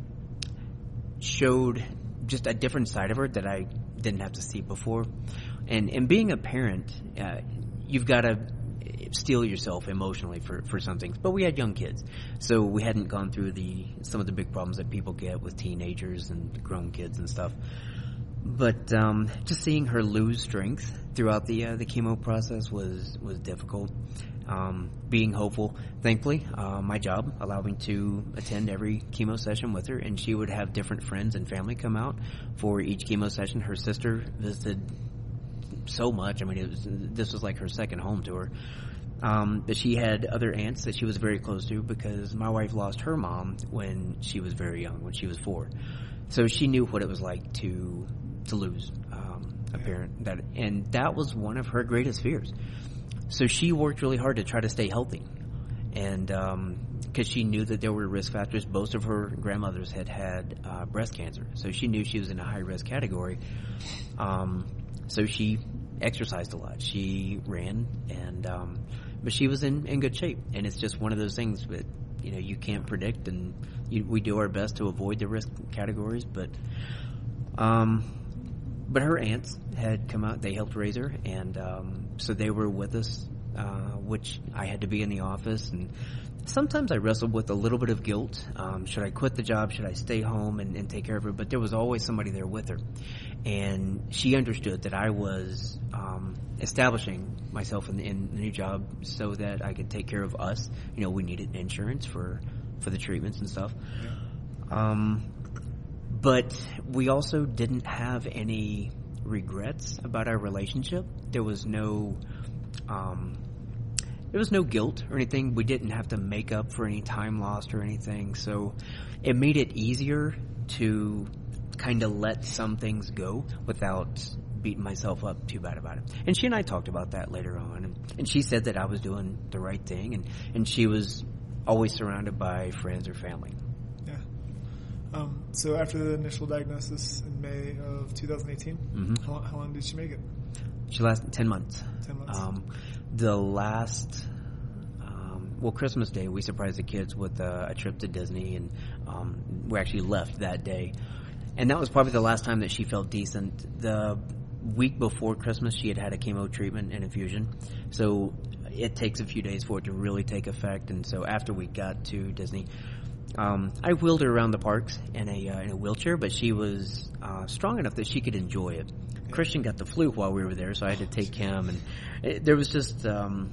showed just a different side of her that I didn't have to see before. And and being a parent, uh, you've got to steel yourself emotionally for, for some things. But we had young kids, so we hadn't gone through the some of the big problems that people get with teenagers and grown kids and stuff. But um, just seeing her lose strength throughout the uh, the chemo process was was difficult. Um, being hopeful, thankfully, uh, my job allowed me to attend every chemo session with her, and she would have different friends and family come out for each chemo session. Her sister visited so much. I mean, it was, this was like her second home to her. Um, but she had other aunts that she was very close to, because my wife lost her mom when she was very young, when she was four. So she knew what it was like to to lose um, a parent. That, and that was one of her greatest fears. So she worked really hard to try to stay healthy. And because um, she knew that there were risk factors. Both of her grandmothers had had uh, breast cancer. So she knew she was in a high-risk category. Um, so she exercised a lot. She ran, and um, but she was in, in good shape. And it's just one of those things that, you know, you can't predict, and you, we do our best to avoid the risk categories. But um, but her aunts had come out. They helped raise her, and um, so they were with us, uh, which I had to be in the office. And sometimes I wrestled with a little bit of guilt. Um, should I quit the job? Should I stay home and, and take care of her? But there was always somebody there with her. And she understood that I was um, establishing myself in the, in the new job so that I could take care of us. You know, we needed insurance for, for the treatments and stuff. Um, but we also didn't have any regrets about our relationship. There was no... Um, There was no guilt or anything. We didn't have to make up for any time lost or anything. So it made it easier to kind of let some things go without beating myself up too bad about it. And she and I talked about that later on. And, and she said that I was doing the right thing. And, and she was always surrounded by friends or family. Yeah. Um, so after the initial diagnosis in May of two thousand eighteen, mm-hmm. how, how long did she make it? She lasted ten months. ten months. Um, the last, um, well, Christmas Day, we surprised the kids with a, a trip to Disney, and um, we actually left that day. And that was probably the last time that she felt decent. The week before Christmas, she had had a chemo treatment and infusion. So it takes a few days for it to really take effect. And so after we got to Disney, um, I wheeled her around the parks in a, uh, in a wheelchair, but she was uh, strong enough that she could enjoy it. Christian got the flu while we were there, so I had to take him, and it, there was just um,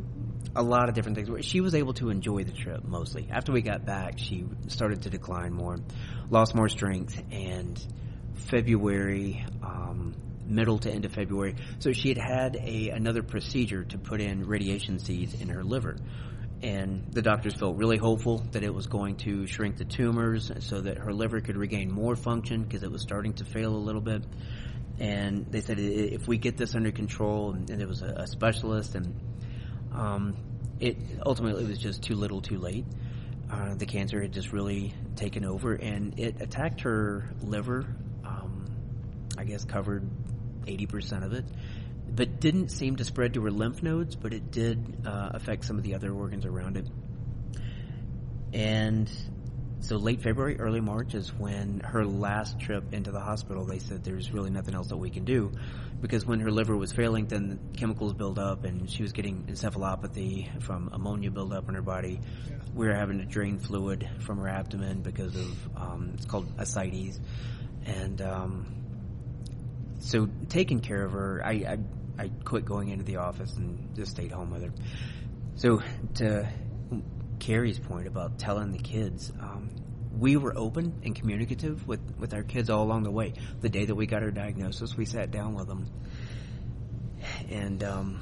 a lot of different things. She was able to enjoy the trip mostly. After we got back, she started to decline more, lost more strength, and February, um, middle to end of February, so she had had a another procedure to put in radiation seeds in her liver. And the doctors felt really hopeful that it was going to shrink the tumors so that her liver could regain more function, because it was starting to fail a little bit. And they said, if we get this under control, and there was a, a specialist, and um, it ultimately was just too little too late. Uh, the cancer had just really taken over, and it attacked her liver, um, I guess covered eighty percent of it, but didn't seem to spread to her lymph nodes, but it did uh, affect some of the other organs around it. And so late February, early March is when her last trip into the hospital. They said there's really nothing else that we can do, because when her liver was failing, then the chemicals build up, and she was getting encephalopathy from ammonia buildup in her body. Yeah. We were having to drain fluid from her abdomen because of, um, it's called ascites. And um, so taking care of her, I, I, I quit going into the office and just stayed home with her. So to Carrie's point about telling the kids, um, we were open and communicative with, with our kids all along the way. The day that we got our diagnosis, we sat down with them. And um,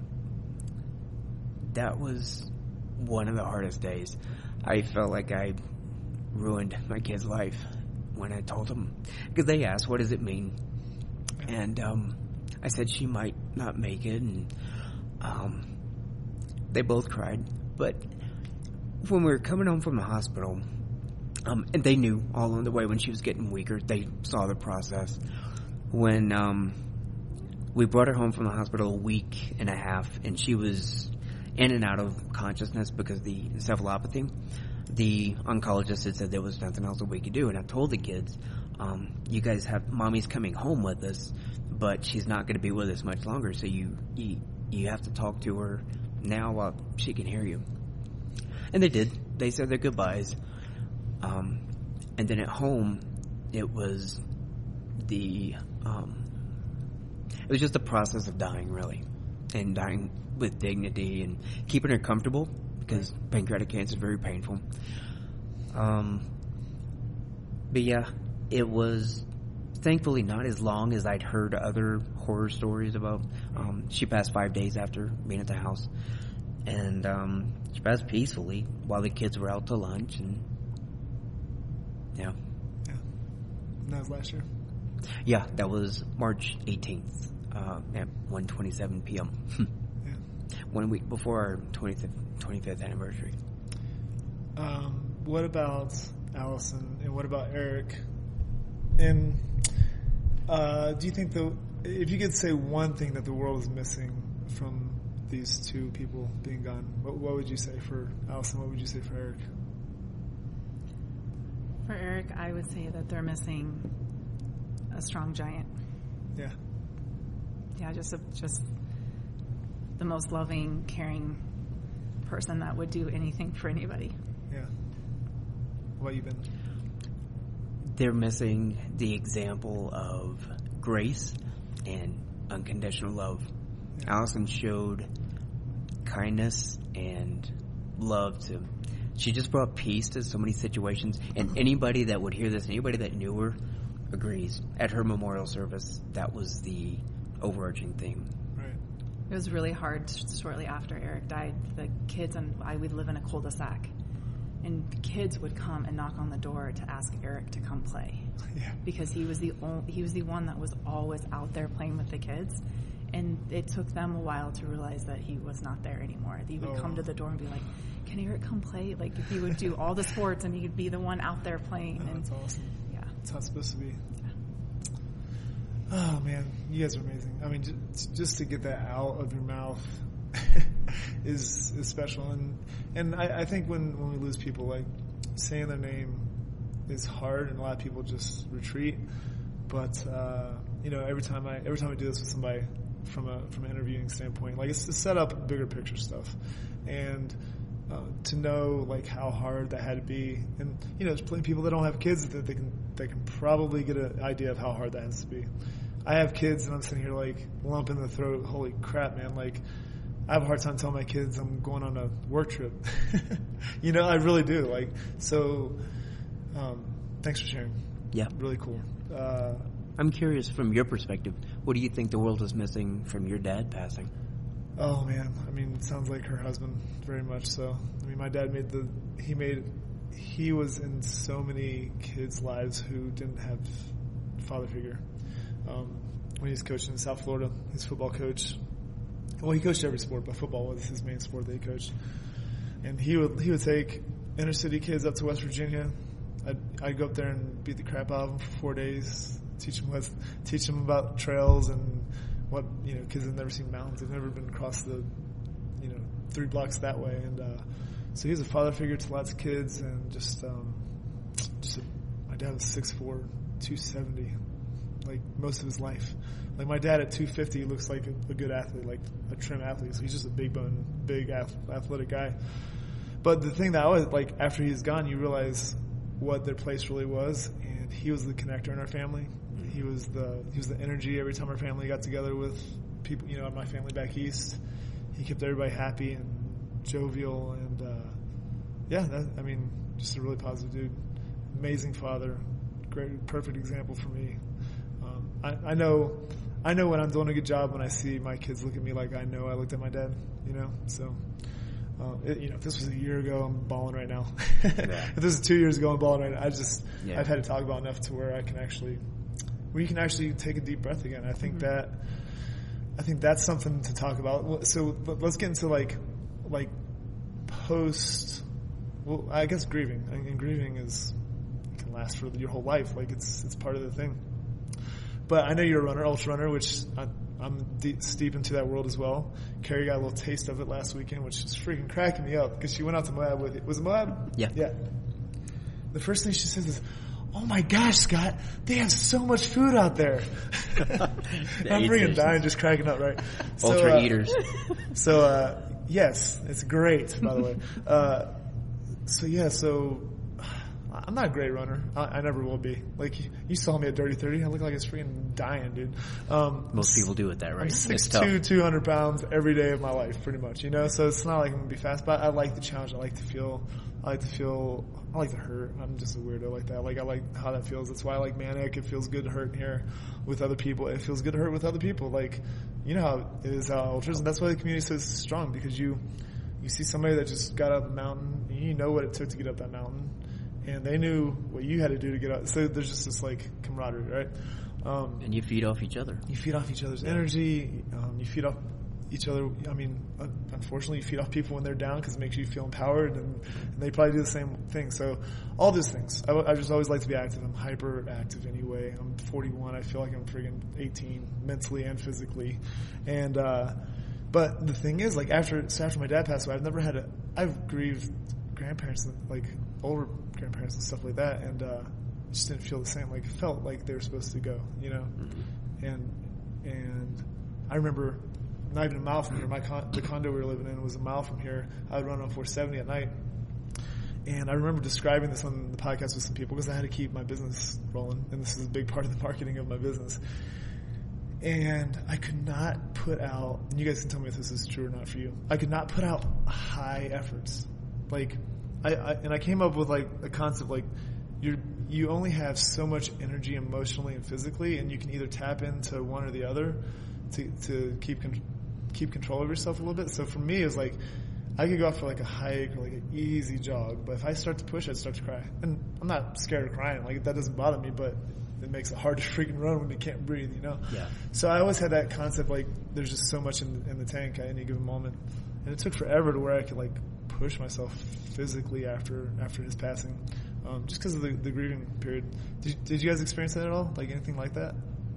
that was one of the hardest days. I felt like I ruined my kid's life when I told them. Because they asked, what does it mean? And um, I said she might not make it. And um, they both cried. But when we were coming home from the hospital, um, and they knew all along the way when she was getting weaker, they saw the process. When um, we brought her home from the hospital a week and a half, and she was in and out of consciousness because of the encephalopathy, the oncologist had said there was nothing else that we could do. And I told the kids, um, you guys have, mommy's coming home with us, but she's not going to be with us much longer, so you, you, you have to talk to her now while she can hear you. And they did. They said their goodbyes. Um, and then at home, it was the, um, it was just the process of dying, really. And dying with dignity and keeping her comfortable, because pancreatic cancer is very painful. Um, but yeah, it was thankfully not as long as I'd heard other horror stories about. Um, she passed five days after being at the house. And um, she passed peacefully while the kids were out to lunch. And yeah. Yeah. And that was last year? Yeah, that was March eighteenth uh, at one twenty-seven p.m. Yeah. One week before our twenty-fifth, twenty-fifth anniversary. Um, what about Allison and what about Eric? And uh, do you think, the if you could say one thing that the world is missing from these two people being gone, what, what would you say for Allison? What would you say for Eric? For Eric, I would say that they're missing a strong giant. Yeah. Yeah, just a, just the most loving, caring person that would do anything for anybody. Yeah. What you been? They're missing the example of grace and unconditional love. Yeah. Allison showed kindness and love to. She just brought peace to so many situations, and anybody that would hear this, anybody that knew her, agrees. At her memorial service, that was the overarching theme. Right. It was really hard shortly after Eric died. The kids and I would live in a cul-de-sac, and the kids would come and knock on the door to ask Eric to come play. Yeah. Because he was the only, he was the one that was always out there playing with the kids. And it took them a while to realize that he was not there anymore. He would oh. come to the door and be like, can Eric come play? Like, he would do all the sports and he'd be the one out there playing. Oh, and that's awesome. Yeah. That's how it's supposed to be. Yeah. Oh, man. You guys are amazing. I mean, just, just to get that out of your mouth is is special. And and I, I think when, when we lose people, like, saying their name is hard, and a lot of people just retreat. But, uh, you know, every time I every time I do this with somebody, from a from an interviewing standpoint, like, it's to set up bigger picture stuff, and uh, to know like how hard that had to be. And you know, there's plenty of people that don't have kids that they can they can probably get an idea of how hard that has to be. I have kids, and I'm sitting here like lump in the throat. Holy crap, man! Like, I have a hard time telling my kids I'm going on a work trip. You know, I really do. Like, so um, thanks for sharing. Yeah, really cool. Uh, I'm curious, from your perspective, what do you think the world is missing from your dad passing? Oh, man. I mean, it sounds like her husband, very much so. I mean, my dad made the, he made, he was in so many kids' lives who didn't have a father figure. Um, when he was coaching in South Florida, his football coach, well, he coached every sport, but football was his main sport that he coached. And he would, he would take inner city kids up to West Virginia. I'd, I'd go up there and beat the crap out of them for four days. Teach them what, teach them about trails and what, you know, kids have never seen mountains. They've never been across the, you know, three blocks that way. And uh, so he's a father figure to lots of kids, and just, um, just a, my dad was six foot four, two seventy, like most of his life. Like my dad at two fifty looks like a, a good athlete, like a trim athlete. So he's just a big bone, big athletic guy. But the thing that I was like, after he's gone, you realize what their place really was, and he was the connector in our family. He was the he was the energy every time our family got together with people, you know, my family back east. He kept everybody happy and jovial, and uh, yeah, that, I mean, just a really positive dude. Amazing father. Great, perfect example for me. Um, I, I know, I know when I'm doing a good job when I see my kids look at me like I know I looked at my dad, you know, so. Uh, it, you know, if this was a year ago, I'm balling right now. Yeah. If this was two years ago, I'm balling right now. I just, yeah. I've had to talk about enough to where I can actually, where you can actually take a deep breath again. I think mm-hmm. that, I think that's something to talk about. So let's get into like, like post, well, I guess grieving. I mean, grieving is, can last for your whole life. Like it's, it's part of the thing. But I know you're a runner, ultra runner, which I, I'm deep, steep into that world as well. Carrie got a little taste of it last weekend, which is freaking cracking me up because she went out to Moab with it. Was it Moab? Yeah. Yeah. The first thing she says is, "Oh my gosh, Scott, they have so much food out there." I'm freaking dying just cracking up, right? Ultra so, uh, eaters. So, uh, yes, it's great, by the way. Uh, so, yeah, so I'm not a great runner. I, I never will be. Like, you saw me at Dirty thirty. I look like I was freaking dying, dude. Um, Most people do it that, right? I'm six two, two hundred pounds every day of my life, pretty much, you know? So it's not like I'm going to be fast, but I like the challenge. I like to feel, I like to feel, I like to hurt. I'm just a weirdo like that. Like, I like how that feels. That's why I like Manic. It feels good to hurt here with other people. It feels good to hurt with other people. Like, you know how it is how ultras, and that's why the community is so strong, because you, you see somebody that just got up a mountain, and you know what it took to get up that mountain. And they knew what you had to do to get out. So there's just this like camaraderie, right? Um, and you feed off each other. You feed off each other's energy. Um, you feed off each other. I mean, unfortunately, you feed off people when they're down because it makes you feel empowered, and, and they probably do the same thing. So all those things. I, I just always like to be active. I'm hyper active anyway. I'm forty-one. I feel like I'm friggin' eighteen, mentally and physically. And uh, but the thing is, like after so after my dad passed away, I've never had a. I've grieved grandparents, like older grandparents and stuff like that, and uh, it just didn't feel the same. Like it felt like they were supposed to go, you know. Mm-hmm. And and I remember not even a mile from here. My con- the condo we were living in was a mile from here. I would run on four seventy at night, and I remember describing this on the podcast with some people because I had to keep my business rolling, and this is a big part of the marketing of my business. And I could not put out, and you guys can tell me if this is true or not for you, I could not put out high efforts. Like, I, I and I came up with like a concept like you you only have so much energy emotionally and physically, and you can either tap into one or the other to to keep con- keep control of yourself a little bit. So for me, it was like I could go out for like a hike or like an easy jog, but if I start to push, I'd start to cry. And I'm not scared of crying, like that doesn't bother me, but it makes it hard to freaking run when you can't breathe, you know? Yeah. So I always had that concept like there's just so much in, in the tank at any given moment, and it took forever to where I could like push myself physically after after his passing, um, just because of the, the grieving period. Did, did you guys experience that at all? Like anything like that?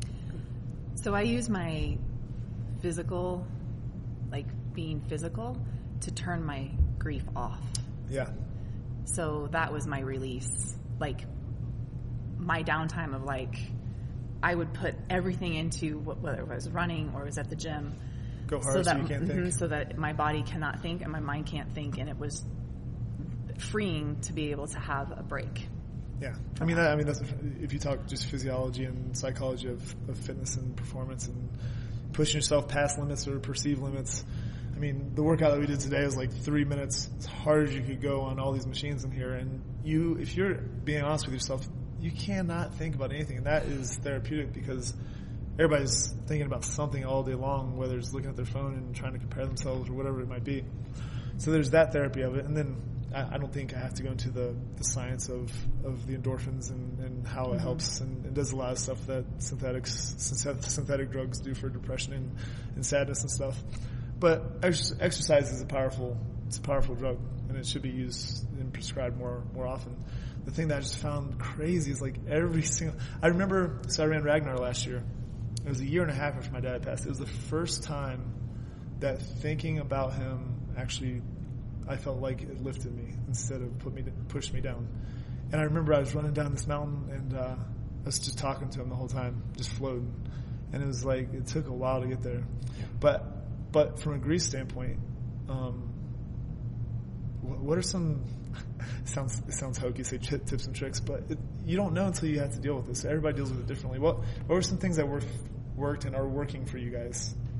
So I use my physical, like being physical, to turn my grief off. Yeah. So that was my release. Like my downtime of like, I would put everything into whether it was running or it was at the gym. Go hard so, so that, you can't mm-hmm, think. so that my body cannot think and my mind can't think, and it was freeing to be able to have a break. Yeah, I mean, that, I mean, that's if you talk just physiology and psychology of, of fitness and performance and pushing yourself past limits or perceived limits. I mean, the workout that we did today was like three minutes as hard as you could go on all these machines in here, and you, if you're being honest with yourself, you cannot think about anything, and that is therapeutic because everybody's thinking about something all day long, whether it's looking at their phone and trying to compare themselves or whatever it might be. So there's that therapy of it. And then I, I don't think I have to go into the, the science of, of the endorphins and, and how mm-hmm. it helps and, and does a lot of stuff that synthetics, synthetic drugs do for depression and, and sadness and stuff. But ex- exercise is a powerful, it's a powerful drug, and it should be used and prescribed more, more often. The thing that I just found crazy is like every single, I remember, so I ran Ragnar last year. It was a year and a half after my dad passed. It was the first time that thinking about him actually, I felt like it lifted me instead of put me pushed me down. And I remember I was running down this mountain, and uh, I was just talking to him the whole time, just floating. And it was like it took a while to get there. But but from a grief standpoint, um, what, what are some sounds it sounds hokey, say tips and tricks, but it, you don't know until you have to deal with this. Everybody deals with it differently. What what were some things that worked worked and are working for you guys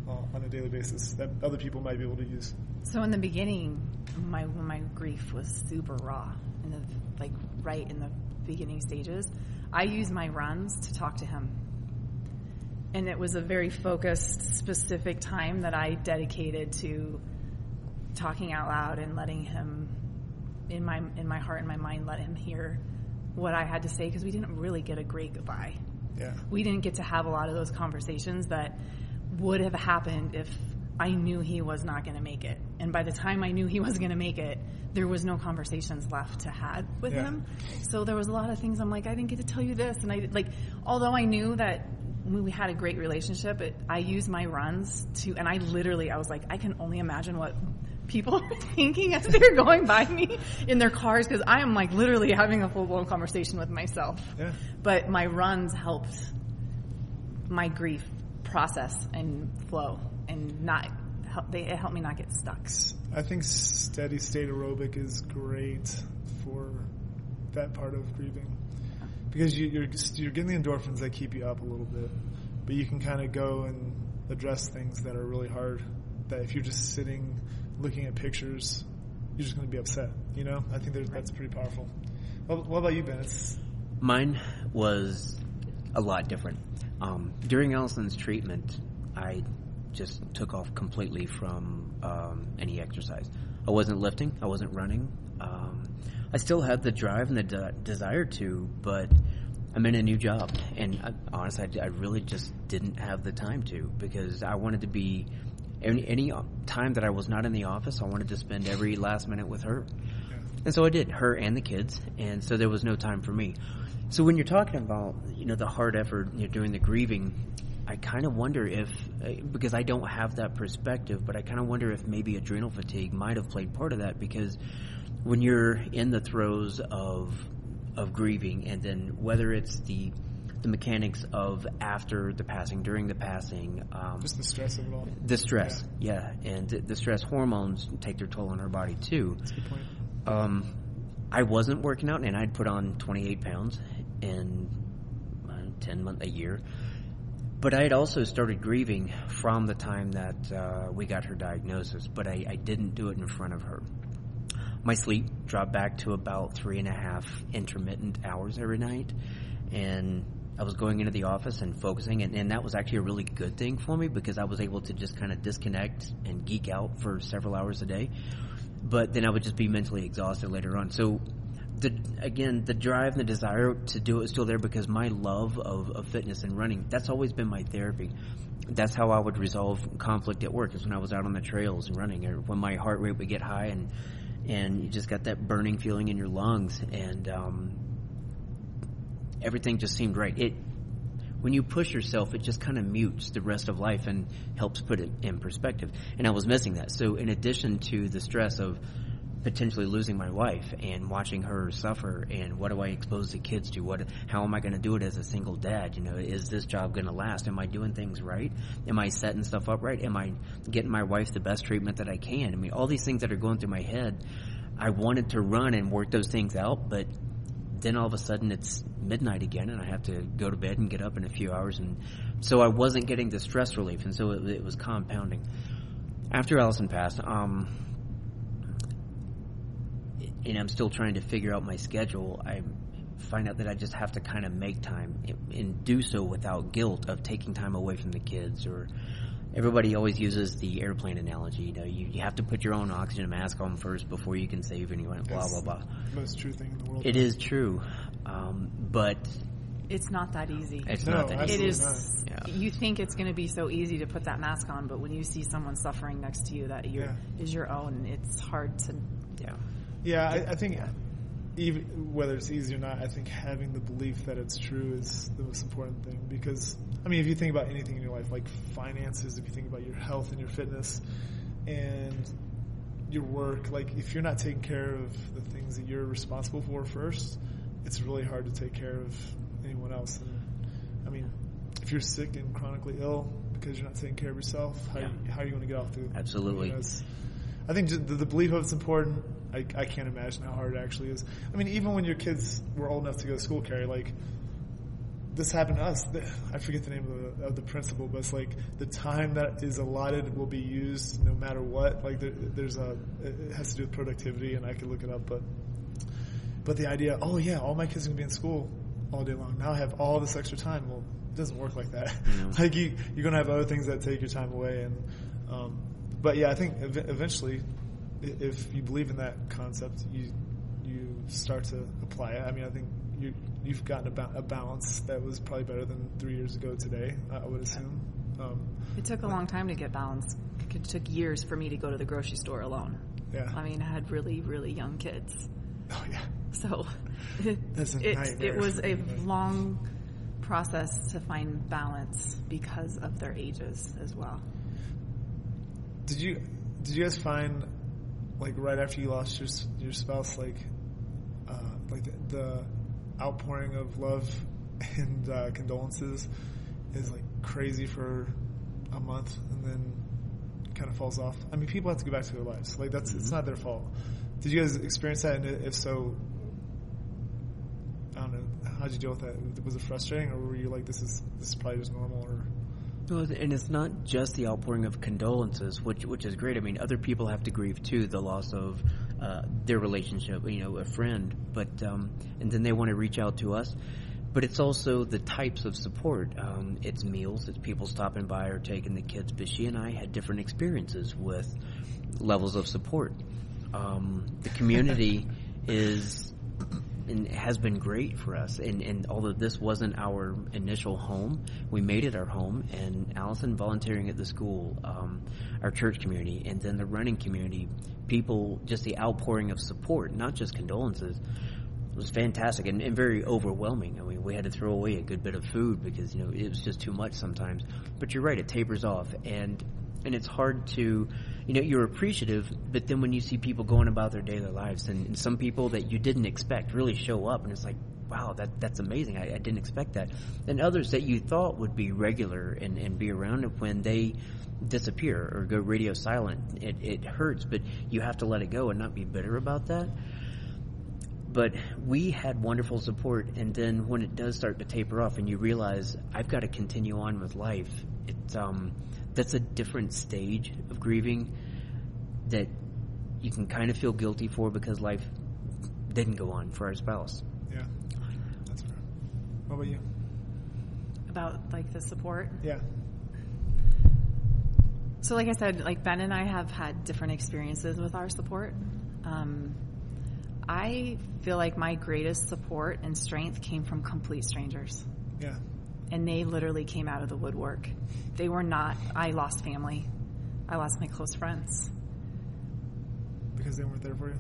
uh, on a daily basis that other people might be able to use? So in the beginning, my when my grief was super raw, in the like right in the beginning stages, I used my runs to talk to him, and it was a very focused, specific time that I dedicated to talking out loud and letting him, in my in my heart and my mind, let him hear what I had to say, because we didn't really get a great goodbye. Yeah, we didn't get to have a lot of those conversations that would have happened if I knew he was not going to make it. And by the time I knew he was going to make it, there was no conversations left to have with yeah. him. So there was a lot of things I'm like, I didn't get to tell you this. And I like, although I knew that when we had a great relationship, it, I used my runs to, and I literally, I was like, I can only imagine what people are thinking as they're going by me in their cars, because I am like literally having a full-blown conversation with myself. Yeah. But my runs helped my grief process and flow, and not help, they it helped me not get stuck. I think steady state aerobic is great for that part of grieving, because you, you're you're getting the endorphins that keep you up a little bit, but you can kind of go and address things that are really hard. That if you're just sitting looking at pictures, you're just going to be upset. You know, I think there's, that's pretty powerful. What, what about you, Ben? It's... Mine was a lot different. Um, during Allison's treatment, I just took off completely from um, any exercise. I wasn't lifting. I wasn't running. Um, I still had the drive and the de- desire to, but I'm in a new job. And I, honestly, I, I really just didn't have the time to, because I wanted to be... Any, any time that I was not in the office, I wanted to spend every last minute with her. Yeah. And so I did, her and the kids, and so there was no time for me. So when you're talking about, you know, the hard effort, you know, doing the grieving, I kind of wonder if, because I don't have that perspective, but I kind of wonder if maybe adrenal fatigue might have played part of that, because when you're in the throes of of grieving, and then whether it's the the mechanics of after the passing, during the passing. Um, Just the stress of it all. The stress, yeah. yeah. And the stress hormones take their toll on our body, too. That's a good point. Um, I wasn't working out, and I'd put on twenty-eight pounds in uh, ten months, a year. But I had also started grieving from the time that uh, we got her diagnosis, but I, I didn't do it in front of her. My sleep dropped back to about three and a half intermittent hours every night, and I was going into the office and focusing, and, and that was actually a really good thing for me, because I was able to just kind of disconnect and geek out for several hours a day. But then I would just be mentally exhausted later on. So, the, again, the drive and the desire to do it is still there, because my love of, of fitness and running, that's always been my therapy. That's how I would resolve conflict at work, is when I was out on the trails and running, or when my heart rate would get high, and and you just got that burning feeling in your lungs, and um, everything just seemed right. It when you push yourself, it just kind of mutes the rest of life and helps put it in perspective. And I was missing that. So in addition to the stress of potentially losing my wife and watching her suffer, and what do I expose the kids to? What, how am I going to do it as a single dad? You know, is this job going to last? Am I doing things right? Am I setting stuff up right? Am I getting my wife the best treatment that I can? I mean, all these things that are going through my head, I wanted to run and work those things out, but then all of a sudden it's midnight again, and I have to go to bed and get up in a few hours, and so I wasn't getting the stress relief, and so it, it was compounding. After Allison passed, um, and I'm still trying to figure out my schedule, I find out that I just have to kind of make time and do so without guilt of taking time away from the kids. Or everybody always uses the airplane analogy. You know, you, you have to put your own oxygen mask on first before you can save anyone. Blah blah blah. The most true thing in the world. It is true, um, but it's not that easy. It's no, not that easy. It is. Not. Yeah. You think it's going to be so easy to put that mask on, but when you see someone suffering next to you that you're, yeah. is your own, it's hard to. Yeah. Yeah, I, I think even whether it's easy or not, I think having the belief that it's true is the most important thing. Because, I mean, if you think about anything in your life, like finances, if you think about your health and your fitness and your work, like if you're not taking care of the things that you're responsible for first, it's really hard to take care of anyone else. And I mean, if you're sick and chronically ill because you're not taking care of yourself, how, Yeah. you, how are you going to get off through? Absolutely. You know, I think the, the belief of it's important. I, I can't imagine how hard it actually is. I mean, even when your kids were old enough to go to school, Carrie, like, this happened to us. I forget the name of the, of the principle, but it's like the time that is allotted will be used no matter what. Like there, there's a, it has to do with productivity, and I could look it up, but but the idea, oh yeah, all my kids are gonna be in school all day long. Now I have all this extra time. Well, it doesn't work like that. Mm-hmm. Like you, you're gonna have other things that take your time away, and um, but yeah, I think ev- eventually, if you believe in that concept, you you start to apply it. I mean, I think you. You've gotten a, ba- a balance that was probably better than three years ago today, I would assume. Um, it took a long time to get balance. It took years for me to go to the grocery store alone. Yeah. I mean, I had really, really young kids. Oh, yeah. So That's a it, nightmare. it was a long process to find balance because of their ages as well. Did you did you guys find, like, right after you lost your your spouse, like, uh, like the, the outpouring of love and uh, condolences is like crazy for a month and then kind of falls off? I mean, people have to go back to their lives. Like that's, mm-hmm. It's not their fault. Did you guys experience that? And if so, I don't know, how'd you deal with that? Was it frustrating, or were you like, this is, this is probably just normal? Or Well, and it's not just the outpouring of condolences, which which is great. I mean, other people have to grieve too, the loss of uh, their relationship, you know, a friend. But um, and then they want to reach out to us. But it's also the types of support. Um, it's meals, it's people stopping by or taking the kids. But she and I had different experiences with levels of support. Um, the community is and has been great for us. And, and although this wasn't our initial home, we made it our home. And Allison volunteering at the school, um, our church community, and then the running community, people, just the outpouring of support, not just condolences, was fantastic and, and very overwhelming. I mean, we had to throw away a good bit of food because, you know, it was just too much sometimes. But you're right, it tapers off. And and it's hard to, you know, you're appreciative, but then when you see people going about their daily lives, and, and some people that you didn't expect really show up, and it's like, wow, that that's amazing. I, I didn't expect that. And others that you thought would be regular and, and be around, when they disappear or go radio silent, it, it hurts, but you have to let it go and not be bitter about that. But we had wonderful support, and then when it does start to taper off and you realize I've got to continue on with life, it's um that's a different stage of grieving that you can kind of feel guilty for because life didn't go on for our spouse. Yeah, that's fair. What about you? About, like, the support? Yeah. So, like I said, like, Ben and I have had different experiences with our support. Um, I feel like my greatest support and strength came from complete strangers. Yeah. And they literally came out of the woodwork. They were not, I lost family. I lost my close friends. Because they weren't there for you?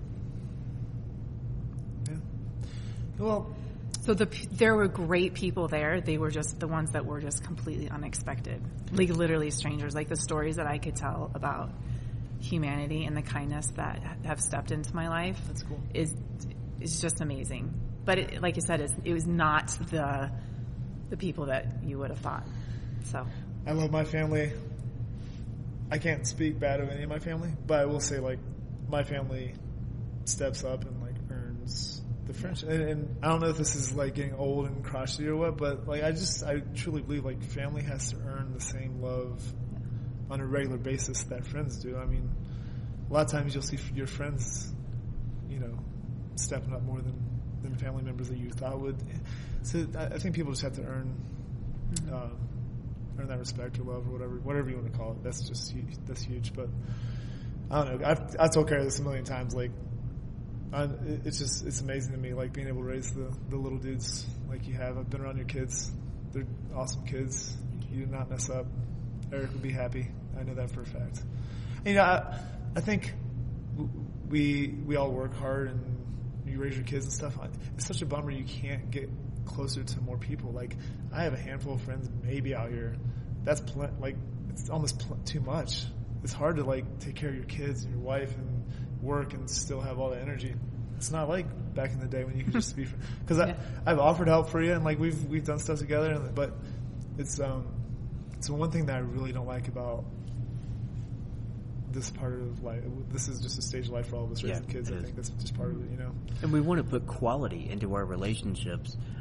Yeah. Well, so the there were great people there. They were just the ones that were just completely unexpected. Like, literally strangers. Like, the stories that I could tell about humanity and the kindness that have stepped into my life. That's cool. is is just amazing. But it, like you said, it's, it was not the the people that you would have thought. So I love my family. I can't speak bad of any of my family, but I will say, like, my family steps up and, like, earns the friendship. And, and I don't know if this is, like, getting old and crotchety or what, but, like, I just I truly believe, like, family has to earn the same love on a regular basis that friends do. I mean, a lot of times you'll see your friends, you know, stepping up more than, than family members that you thought would. So I, I think people just have to earn uh, earn that respect or love or whatever whatever you want to call it. That's just huge. That's huge. But I don't know. I've, I've told Carrie this a million times. Like, I, it's just it's amazing to me, like, being able to raise the, the little dudes like you have. I've been around your kids. They're awesome kids. You did not mess up. Eric would be happy. I know that for a fact. And, you know, I, I think we we all work hard and you raise your kids and stuff. It's such a bummer you can't get closer to more people. Like, I have a handful of friends maybe out here. That's pl- like it's almost pl- too much. It's hard to, like, take care of your kids and your wife and work and still have all the energy. It's not like back in the day when you could just be. Because yeah. I've offered help for you and, like, we've we've done stuff together. And, but it's um. So one thing that I really don't like about this part of life, this is just a stage of life for all of us raising yeah, kids. I think that's just part of it, you know. And we want to put quality into our relationships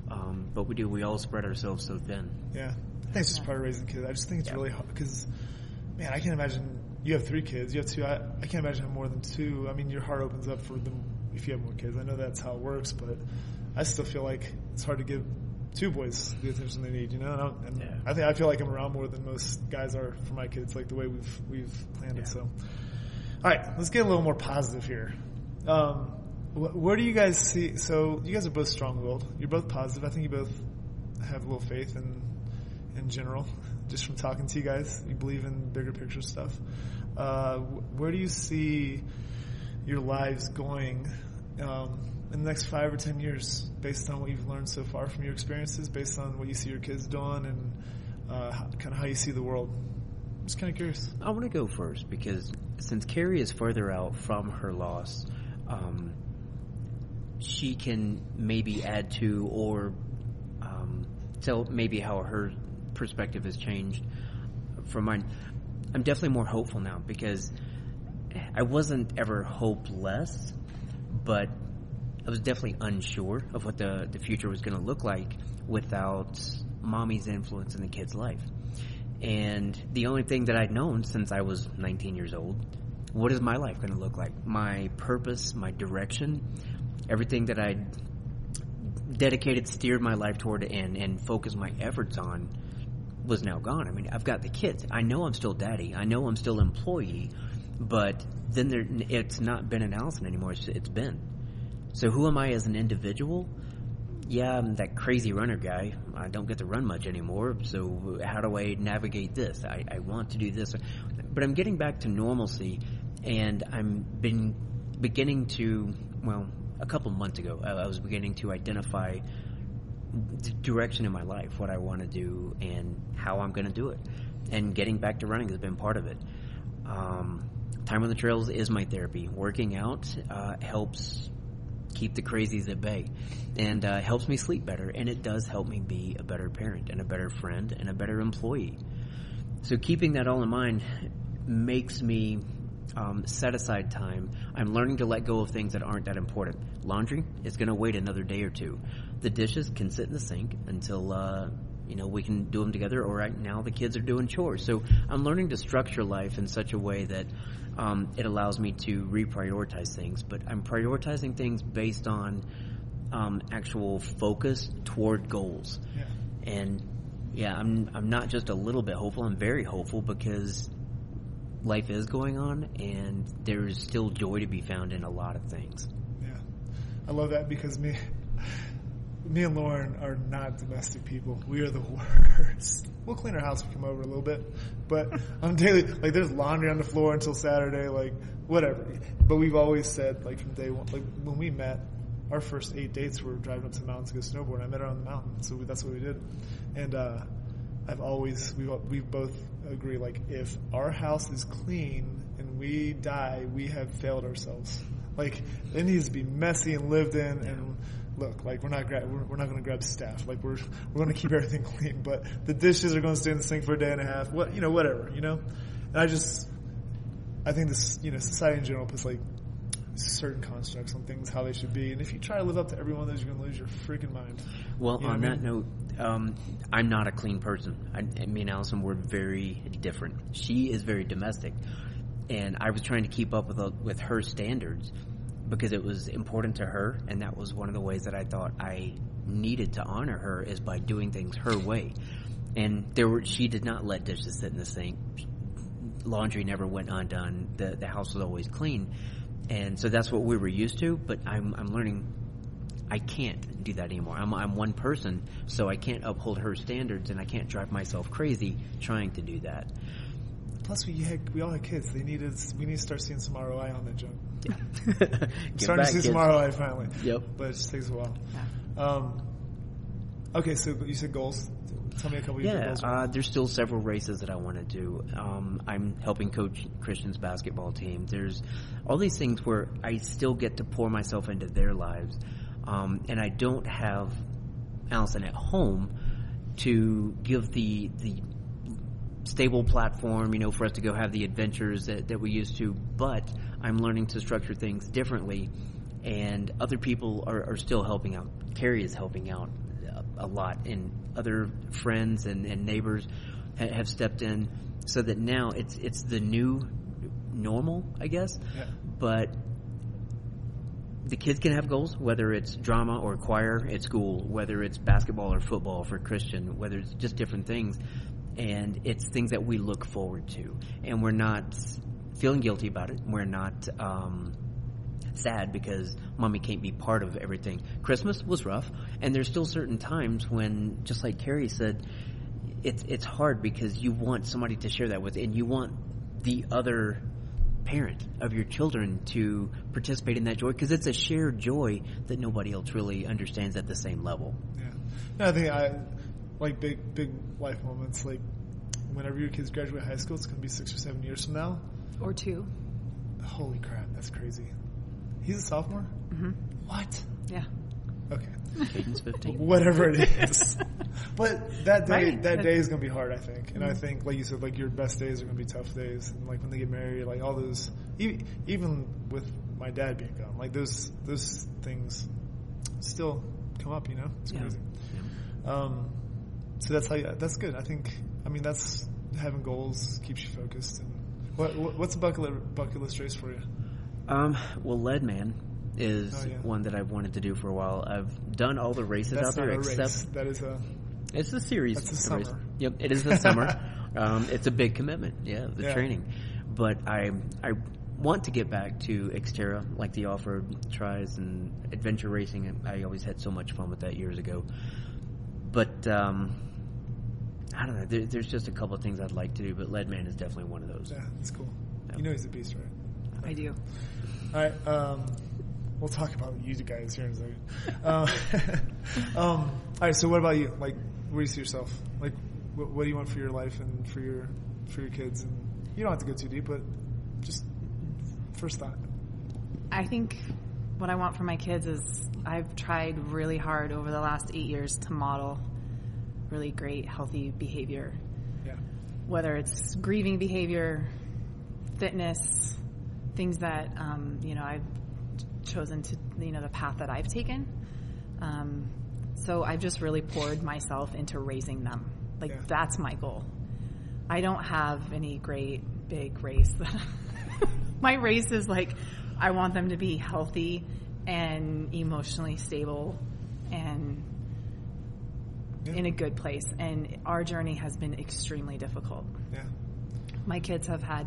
Um, but we do. We all spread ourselves so thin. Yeah. I think it's just part of raising kids. I just think it's Yeah. really hard because, man, I can't imagine. You have three kids. You have two. I, I can't imagine having more than two. I mean, your heart opens up for them if you have more kids. I know that's how it works, but I still feel like it's hard to give two boys the attention they need. You know, and, I, and Yeah. I think I feel like I'm around more than most guys are for my kids. Like the way we've we've planned it. Yeah. So, all right, let's get a little more positive here. Um, wh- where do you guys see? So you guys are both strong-willed. You're both positive. I think you both have a little faith in in general. Just from talking to you guys, you believe in bigger picture stuff. Uh, wh- where do you see your lives going um, in the next five or ten years, based on what you've learned so far from your experiences, based on what you see your kids doing, and uh, kind of how you see the world? I'm just kind of curious. I want to go first because since Carrie is further out from her loss, um, she can maybe add to or um, tell maybe how her perspective has changed from mine. I'm definitely more hopeful now because I wasn't ever hopeless, but I was definitely unsure of what the, the future was going to look like without mommy's influence in the kid's life. And the only thing that I'd known since I was nineteen years old, what is my life going to look like? My purpose, my direction, everything that I'd dedicated, steered my life toward and, and focused my efforts on was now gone. I mean, I've got the kids. I know I'm still daddy. I know I'm still employee, but then there, it's not Ben and Allison anymore. It's, it's Ben. So who am I as an individual? Yeah, I'm that crazy runner guy. I don't get to run much anymore. So how do I navigate this? I, I want to do this, but I'm getting back to normalcy, and I'm been beginning to, well, a couple months ago, I, I was beginning to identify the direction in my life, what I want to do, and how I'm going to do it. And getting back to running has been part of it. Um, time on the trails is my therapy. Working out uh, helps keep the crazies at bay, and uh, helps me sleep better, and it does help me be a better parent and a better friend and a better employee. So keeping that all in mind makes me um, set aside time. I'm learning to let go of things that aren't that important. Laundry is going to wait another day or two. The dishes can sit in the sink until uh, you know we can do them together, or right now the kids are doing chores. So I'm learning to structure life in such a way that um, it allows me to reprioritize things. But I'm prioritizing things based on um, actual focus toward goals. Yeah. And yeah, I'm I'm not just a little bit hopeful. I'm very hopeful because life is going on, and there's still joy to be found in a lot of things. Yeah, I love that because me, me and Lauren are not domestic people. We are the worst. We'll clean our house if we come over a little bit, but on daily, like there's laundry on the floor until Saturday, like whatever. But we've always said, like from day one, like when we met, our first eight dates were driving up to the mountains to go snowboard. I met her on the mountain, so we, that's what we did. And uh, I've always we we both agree, like if our house is clean and we die, we have failed ourselves. Like it needs to be messy and lived in. And look, like we're not gra- we're, we're not going to grab staff. Like we're we're going to keep everything clean, but the dishes are going to stay in the sink for a day and a half. What you know, whatever you know. And I just I think this you know society in general puts like certain constructs on things how they should be, and if you try to live up to every one of those, you're going to lose your freaking mind. Well, You know on what I that mean? note, um, I'm not a clean person. I, I me and Allison were very different. She is very domestic, and I was trying to keep up with uh, with her standards because it was important to her, and that was one of the ways that I thought I needed to honor her is by doing things her way. And there were she did not let dishes sit in the sink. Laundry never went undone. The the house was always clean. And so that's what we were used to, but I'm I'm learning I can't do that anymore. I'm I'm one person, so I can't uphold her standards, and I can't drive myself crazy trying to do that. Plus, we had we all had kids. They needed we need to start seeing some R O I on that junk. Yeah. I'm starting to see some R O I finally. Yep. But it just takes a while. Yeah. Um, okay, so you said goals. Tell me a couple of your Yeah, goals. uh, there's still several races that I want to do. Um, I'm helping coach Christian's basketball team. There's all these things where I still get to pour myself into their lives, um, and I don't have Allison at home to give the the stable platform, you know, for us to go have the adventures that, that we used to. But I'm learning to structure things differently, and other people are, are still helping out. Carrie is helping out a lot, and other friends and, and neighbors ha- have stepped in, so that now it's it's the new normal, I guess. Yeah. But the kids can have goals, whether it's drama or choir at school, whether it's basketball or football for Christian, whether it's just different things. And it's things that we look forward to. And we're not feeling guilty about it. We're not um, sad because mommy can't be part of everything. Christmas was rough. And there's still certain times when, just like Carrie said, it's, it's hard because you want somebody to share that with. And you want the other parent of your children to participate in that joy, because it's a shared joy that nobody else really understands at the same level. Yeah, no, I think I like big big life moments, like whenever your kids graduate high school. It's going to be six or seven years from now, or two. Holy crap, that's crazy. He's a sophomore. Mm-hmm. What? Yeah. Okay. Hayden's fifteen. Whatever it is. But that day, Right. that day is going to be hard, I think. And Mm-hmm. I think, like you said, like your best days are going to be tough days. And like when they get married, like all those, e- even with my dad being gone, like those those things still come up, you know? It's Yeah. crazy. Yeah. Um, so that's how you, that's good. I think, I mean, that's having goals keeps you focused. And what, what what's a bucket list, bucket list race for you? Um, well, Leadman is Oh, yeah. one that I've wanted to do for a while. I've done all the races That's out there not a except race. That is a, it's a series. That's a of race. summer. Yep, it is the summer. um, it's a big commitment. Yeah, the Yeah. training. But I I want to get back to Xterra, like the off-road tries and adventure racing. I always had so much fun with that years ago. But um, I don't know. There, there's just a couple of things I'd like to do, but Leadman is definitely one of those. yeah, that's cool. Yeah. You know he's a beast, right? I do. All right, um, we'll talk about you guys here in a second. Um, um, all right, so what about you? Like, where do you see yourself? Like, what, what do you want for your life and for your for your kids? And you don't have to go too deep, but just first thought. I think what I want for my kids is I've tried really hard over the last eight years to model really great, healthy behavior. Yeah, Whether it's grieving behavior, fitness, things that, um, you know, I've chosen to, you know, the path that I've taken. Um, so I've just really poured myself into raising them. Like, Yeah. that's my goal. I don't have any great big race. My race is like, I want them to be healthy and emotionally stable and yeah, in a good place. And our journey has been extremely difficult. yeah, My kids have had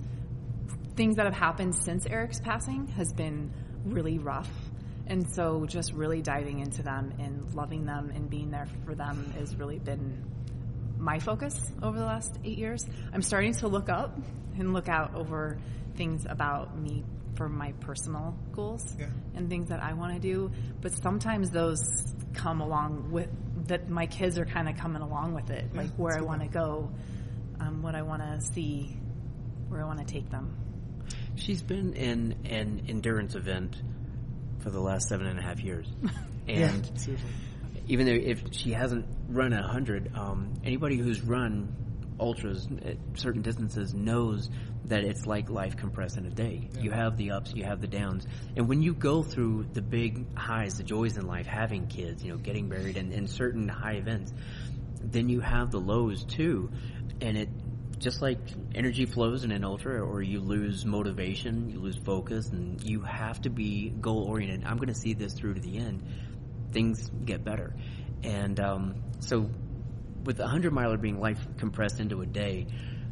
things that have happened since Eric's passing has been really rough. And so just really diving into them and loving them and being there for them has really been my focus over the last eight years. I'm starting to look up and look out over things about me for my personal goals yeah. and things that I want to do. But sometimes those come along with, that my kids are kind of coming along with it, Yeah, like where that's I good. want to go, um, what I want to see, where I want to take them. She's been in an endurance event for the last seven and a half years. And yeah, seriously. even though if she hasn't run a hundred, um, anybody who's run ultras at certain distances knows that it's like life compressed in a day. Yeah. You have the ups, you have the downs. And when you go through the big highs, the joys in life, having kids, you know, getting married and, and certain high events, then you have the lows too. And it, just like energy flows in an ultra, or you lose motivation, you lose focus, and you have to be goal oriented. I'm going to see this through to the end. Things get better. And um, so with a hundred miler being life compressed into a day,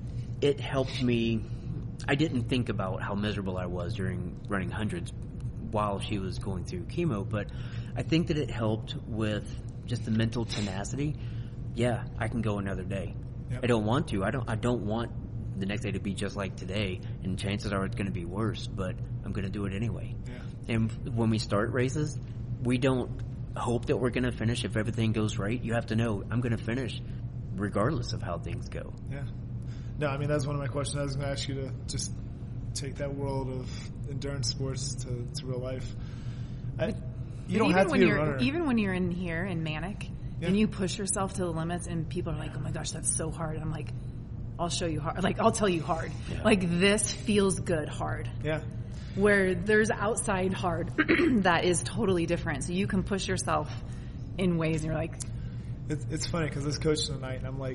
it helped me. I didn't think about how miserable I was during running hundreds while she was going through chemo, but I think that it helped with just the mental tenacity. Yeah, I can go another day. Yep. I don't want to. I don't. I don't want the next day to be just like today, and chances are it's going to be worse. But I'm going to do it anyway. Yeah. And when we start races, we don't hope that we're going to finish if everything goes right. You have to know I'm going to finish regardless of how things go. Yeah. No, I mean, that's one of my questions. I was going to ask you to just take that world of endurance sports to, to real life. I, you But don't even have to when be a you're, runner. Even when you're in here in Manic, Yeah. and you push yourself to the limits, and people are like, "Oh my gosh, that's so hard." And I'm like, "I'll show you hard. Like, I'll tell you hard. Yeah. Like, this feels good hard." Yeah. Where there's outside hard that is totally different. So you can push yourself in ways, and you're like, it's it's funny because I was coaching tonight, and I'm like,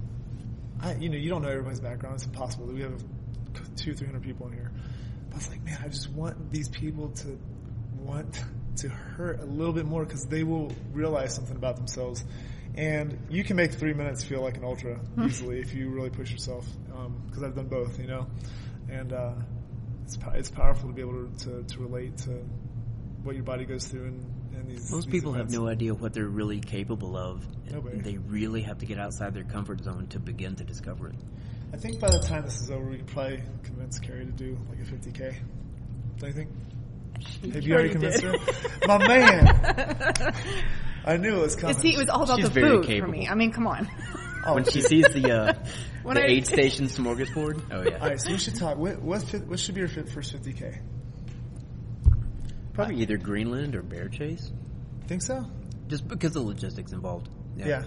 I you know you don't know everybody's background. It's impossible. We have two, three hundred people in here. But I was like, man, I just want these people to want to hurt a little bit more because they will realize something about themselves. And you can make three minutes feel like an ultra easily if you really push yourself. Because um, I've done both, you know. And uh, it's it's powerful to be able to, to, to relate to what your body goes through in, in these. Most these people events. have no idea what they're really capable of. Nobody. They really have to get outside their comfort zone to begin to discover it. I think by the time this is over, we can probably convince Carrie to do like a fifty K. Don't you think? She Have you already convinced did. her? My man! I knew it was coming. See, it was all about She's the very food capable. for me. I mean, come on. Oh, When she sees the uh, When the I- aid station smorgasbord, oh yeah, all right, so we should talk. What what, fit, what should be your fit first fifty K? probably either Greenland or Bear Chase, Think so? just because of the logistics involved. Yeah.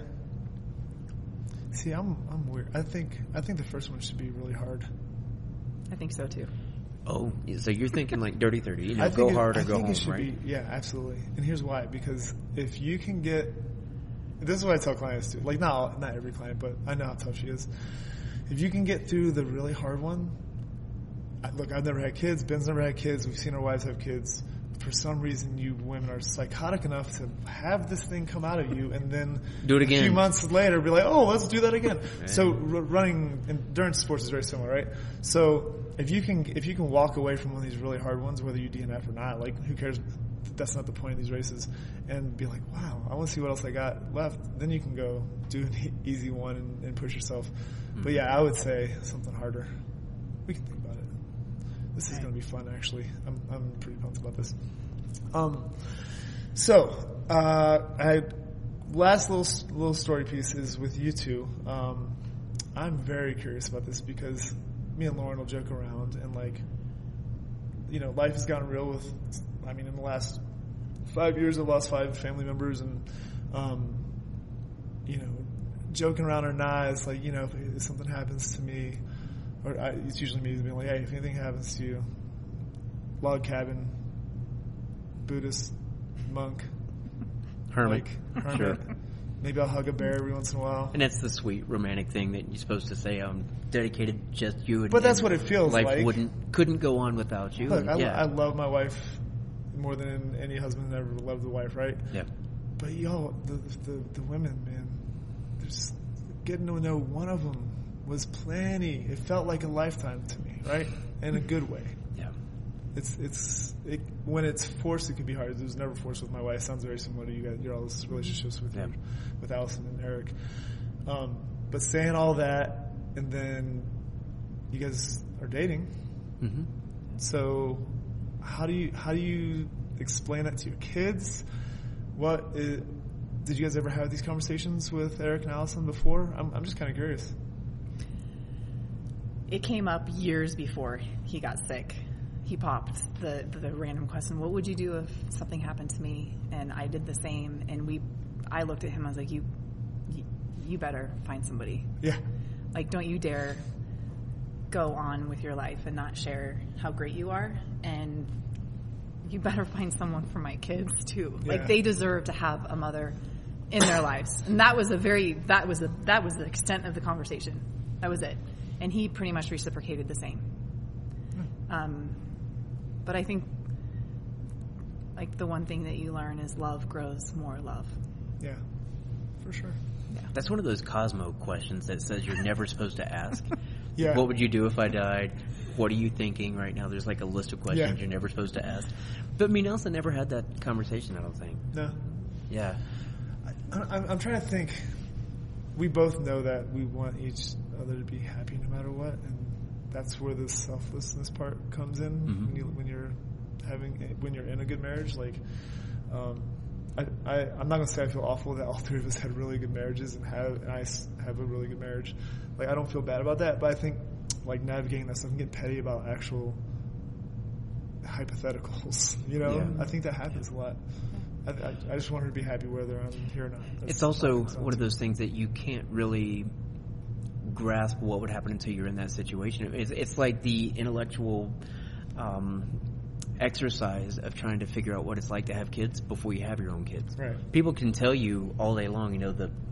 See, I'm I'm weird. I think I think the first one should be really hard. I think so too. Oh, so you're thinking like Dirty thirty, you know, I go think it, hard or I go think home, it should right? be, yeah, absolutely. And here's why: because if you can get, this is what I tell clients too. Like, not not every client, but I know how tough she is. If you can get through the really hard one, I, look, I've never had kids. Ben's never had kids. We've seen our wives have kids. For some reason, you women are psychotic enough to have this thing come out of you, and then Do it again. a few months later, be like, "Oh, let's do that again." Right. So r- running endurance sports is very similar, right? So if you can if you can walk away from one of these really hard ones, whether you D N F or not, like who cares? That's not the point of these races, and be like, "Wow, I want to see what else I got left." Then you can go do an e- easy one and, and push yourself. Mm-hmm. But yeah, I would say something harder. We can think about it. This is Right. going to be fun, actually. I'm I'm pretty pumped about this. Um, so uh, I last little little story piece is with you two. Um, I'm very curious about this because me and Lauren will joke around and like, you know, life has gotten real with. I mean, in the last five years, I've lost five family members, and um, you know, joking around or not, it's like, you know, if, if something happens to me. Or I, it's usually me being like, hey, if anything happens to you, log cabin, Buddhist monk, Hermit, like, hermit. sure. Maybe I'll hug a bear every once in a while. And that's the sweet romantic thing that you're supposed to say. I'm dedicated just you. And, But that's and what it feels life like. wouldn't couldn't go on without you. Look, I, yeah. I love my wife more than any husband ever loved the wife, right? yeah. But y'all, the, the the women, man, there's getting to know one of them was plenty. It felt like a lifetime to me, right? In a good way. Yeah. It's it's it, when it's forced, it can be hard. It was never forced with my wife. Sounds very similar to you guys. Your all's relationships with Yeah. your, with Allison and Eric. Um, but saying all that, and then you guys are dating. Mm-hmm. So how do you how do you explain that to your kids? What is, did you guys ever have these conversations with Eric and Allison before? I'm I'm just kind of curious. It came up years before he got sick. He popped the, the, the random question, what would you do if something happened to me? And I did the same. And we, I looked at him, I was like, you, you, you better find somebody. Yeah. Like, don't you dare go on with your life and not share how great you are. And you better find someone for my kids too. Yeah. Like, they deserve to have a mother in their lives. And that was a very, that was the, that was the extent of the conversation. That was it. And he pretty much reciprocated the same. Um, but I think, like, the one thing that you learn is love grows more love. Yeah. For sure. Yeah. That's one of those Cosmo questions that says you're never supposed to ask. Yeah. What would you do if I died? What are you thinking right now? There's like a list of questions Yeah. you're never supposed to ask. But me and Nelson never had that conversation, I don't think. No. Yeah. I, I'm, I'm trying to think. We both know that we want each other to be happy no matter what, and that's where the selflessness part comes in. Mm-hmm. When you when you're having when you're in a good marriage. Like, um, I, I I'm not gonna say I feel awful that all three of us had really good marriages and have and I have a really good marriage. Like, I don't feel bad about that, but I think like navigating that stuff and getting petty about actual hypotheticals. You know, Yeah. I think that happens a lot. I, I, I just want her to be happy whether I'm here or not. That's It's also my concern. one of those things that you can't really grasp what would happen until you're in that situation. It's, it's like the intellectual um, exercise of trying to figure out what it's like to have kids before you have your own kids. Right. People can tell you all day long, you know, the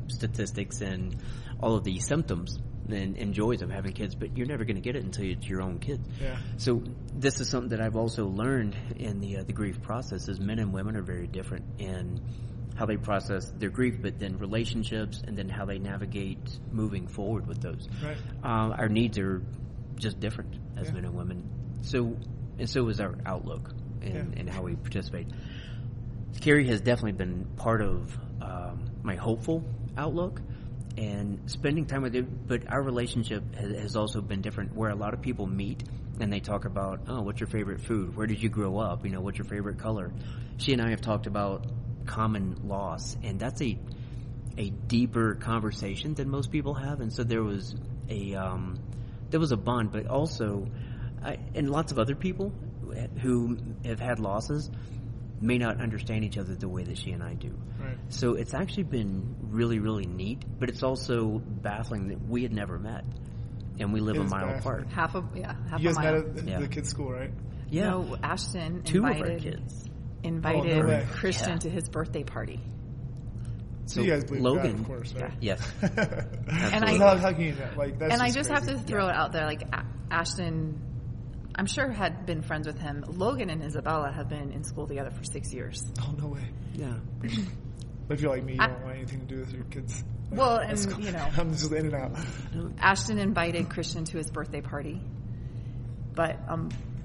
statistics and all of the symptoms and, and joys of having kids, but you're never going to get it until it's your own kids. Yeah. So this is something that I've also learned in the uh, the grief process. Is men and women are very different in how they process their grief, but then relationships, and then how they navigate moving forward with those. Right. Um, our needs are just different as Yeah. men and women. So and so is our outlook and, Yeah. and how we participate. Carrie has definitely been part of um, my hopeful outlook and spending time with it, but our relationship has, has also been different, where a lot of people meet and they talk about, oh, what's your favorite food? Where did you grow up? You know, what's your favorite color? She and I have talked about common loss, and that's a a deeper conversation than most people have, and so there was a um, there was a bond, but also, I, and lots of other people who have had losses may not understand each other the way that she and I do. Right. So it's actually been really, really neat, but it's also baffling that we had never met, and we live It a is mile baffling. apart. Half a yeah, half You a guys mile. met at Yeah. the kids' school, right? Yeah, No, Ashton two invited of our kids. invited Oh, no way. Christian Yeah. to his birthday party. So you guys believe Logan, that, of course, right? yes, And absolutely. how, how can you not? Like, that's and I just just crazy. have to throw it out there, like A- Ashton, I'm sure had been friends with him. Logan and Isabella have been in school together for six years. Oh, no way. yeah. But if you're like me, you I- don't want anything to do with your kids. Well, That's and cool. you know, I'm just in and out. Ashton invited Christian to his birthday party, but um,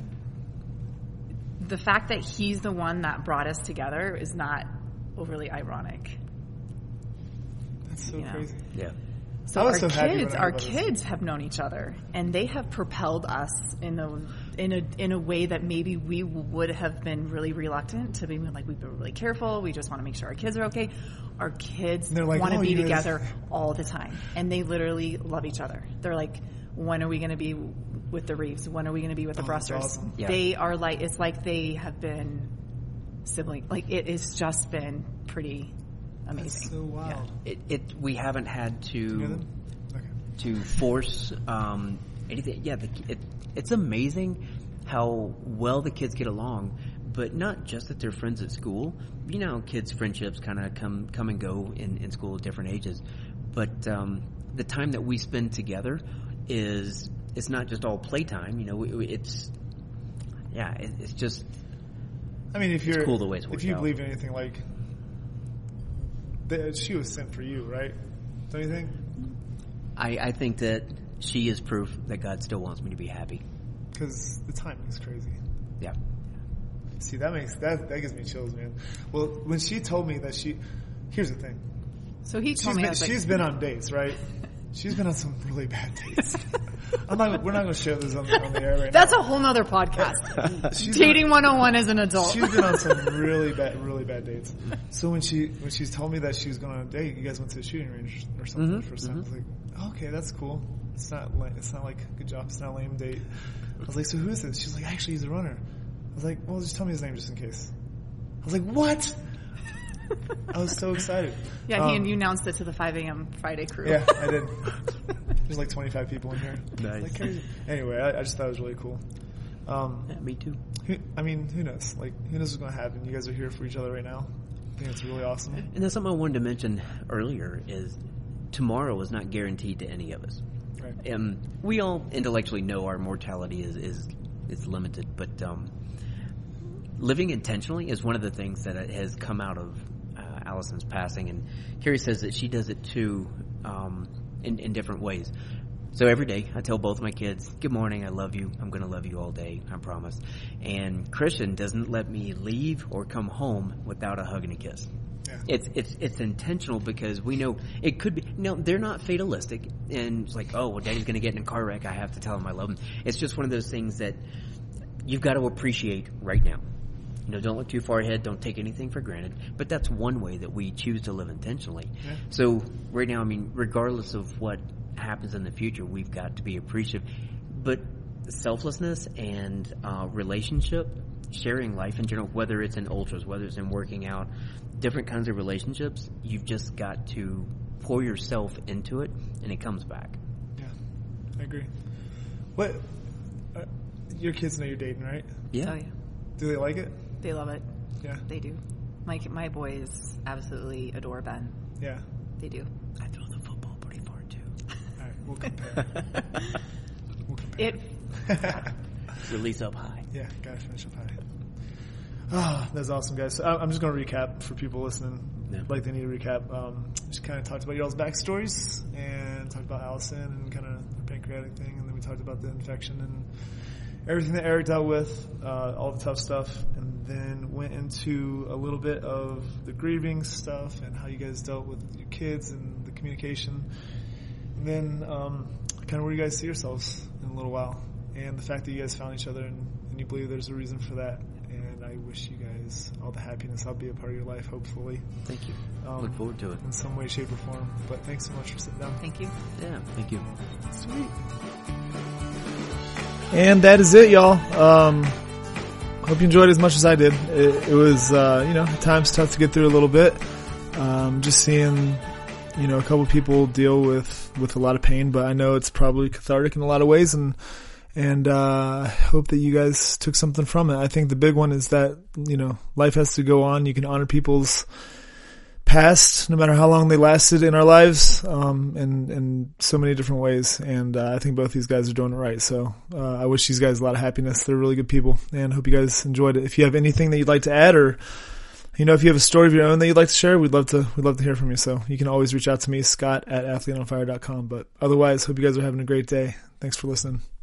the fact that he's the one that brought us together is not overly ironic. That's so You know. crazy. Yeah. So I our was so happy kids, when I our heard about this. kids have known each other, and they have propelled us in a in a in a way that maybe we would have been really reluctant to be like, we've been really careful. We just want to make sure our kids are okay. Our kids And they're like, want to "Oh, be you guys-" together all the time, and they literally love each other. They're like, when are we going to be with the Reeves? When are we going to be with the Oh, that's Brusters? awesome. Yeah. They are like, it's like they have been sibling. Like it has just been pretty amazing. That's so wild. It, it we haven't had You know to them? Okay. to force um, anything. Yeah, the, it, it's amazing how well the kids get along, but not just that they're friends at school. You know, kids' friendships kind of come come and go in, in school at different ages, but um, the time that we spend together is it's not just all playtime. You know, it, it's yeah, it, it's just I mean, if you're cool the way it's if worked you out. believe in anything, like the, she was sent for you, right? Don't you think? I, I think that she is proof that God still wants me to be happy. Because the timing is crazy. Yeah. See, that makes that that gives me chills, man. Well, when she told me that she, here's the thing. So he She's told me, been, I was like, she's been on dates, right? She's been on some really bad dates. I'm not. We're not going to share this on the, on the air right that's now. a whole nother podcast. She's Dating been- one oh one as an adult. She's been on some really bad, really bad dates. So when she when she's told me that she was going on a date, you guys went to a shooting range or something Mhm, the first time. I was like, okay, that's cool. It's not like it's not like good job. It's not a lame date. I was like, so who is this? She's like, actually, he's a runner. I was like, well, just tell me his name just in case. I was like, what? I was so excited. Yeah, he Um, you announced it to the five a.m. Friday crew. Yeah, I did. There's like twenty-five people in here. Nice. Like crazy. Anyway, I, I just thought it was really cool. Um, Yeah, me too. who, I mean, who knows? Like, who knows what's going to happen? You guys are here for each other right now. I think it's really awesome. And that's something I wanted to mention earlier is tomorrow is not guaranteed to any of us. Right. Um, we all intellectually know our mortality is is, is limited, but um, living intentionally is one of the things that has come out of uh, Allison's passing. And Carrie says that she does it too um, in, in different ways. So every day I tell both my kids, good morning, I love you, I'm going to love you all day, I promise. And Christian doesn't let me leave or come home without a hug and a kiss. Yeah. It's it's it's intentional because we know it could be. No, they're not fatalistic, and it's like, oh, well, Daddy's going to get in a car wreck. I have to tell him I love him. It's just one of those things that you've got to appreciate right now. You know, don't look too far ahead. Don't take anything for granted. But that's one way that we choose to live intentionally. Yeah. So right now, I mean, regardless of what happens in the future, we've got to be appreciative. But selflessness and uh, relationship, sharing life in general, whether it's in ultras, whether it's in working out, different kinds of relationships, you've just got to pour yourself into it, and it comes back. Yeah, I agree. What? Uh, your kids know you're dating, right? Yeah. Oh yeah, Do they like it? they love it. Yeah. They do. My my boys absolutely adore Ben. Yeah. they do. I throw the football pretty far too. All right, we'll compare. we'll compare. It Release up high. Yeah, gotta finish up high. Ah, that's awesome, guys. So I- I'm just going to recap for people listening, Yeah. like they need a recap. Um, just kind of talked about y'all's backstories and talked about Allison and kind of the pancreatic thing, and then we talked about the infection and everything that Eric dealt with, uh, all the tough stuff, and then went into a little bit of the grieving stuff and how you guys dealt with your kids and the communication. And then um, kind of where you guys see yourselves in a little while, and the fact that you guys found each other and, and you believe there's a reason for that. And I wish you guys all the happiness. I'll be a part of your life, hopefully. Thank you. Um, Look forward to it. in some way, shape, or form. But thanks so much for sitting down. Thank you. Yeah, thank you. Sweet. And that is it, y'all. Um, hope you enjoyed it as much as I did. It, it was, uh, you know, at times tough to get through a little bit. Um, just seeing, you know, a couple people deal with, with a lot of pain, but I know it's probably cathartic in a lot of ways, and and uh, I hope that you guys took something from it. I think the big one is that, you know, life has to go on. You can honor people's past, no matter how long they lasted in our lives, um, in, in so many different ways. And, uh, I think both these guys are doing it right. So, uh, I wish these guys a lot of happiness. They're really good people, and hope you guys enjoyed it. If you have anything that you'd like to add, or, you know, if you have a story of your own that you'd like to share, we'd love to, we'd love to hear from you. So you can always reach out to me, Scott at athlete on fire dot com. But otherwise, hope you guys are having a great day. Thanks for listening.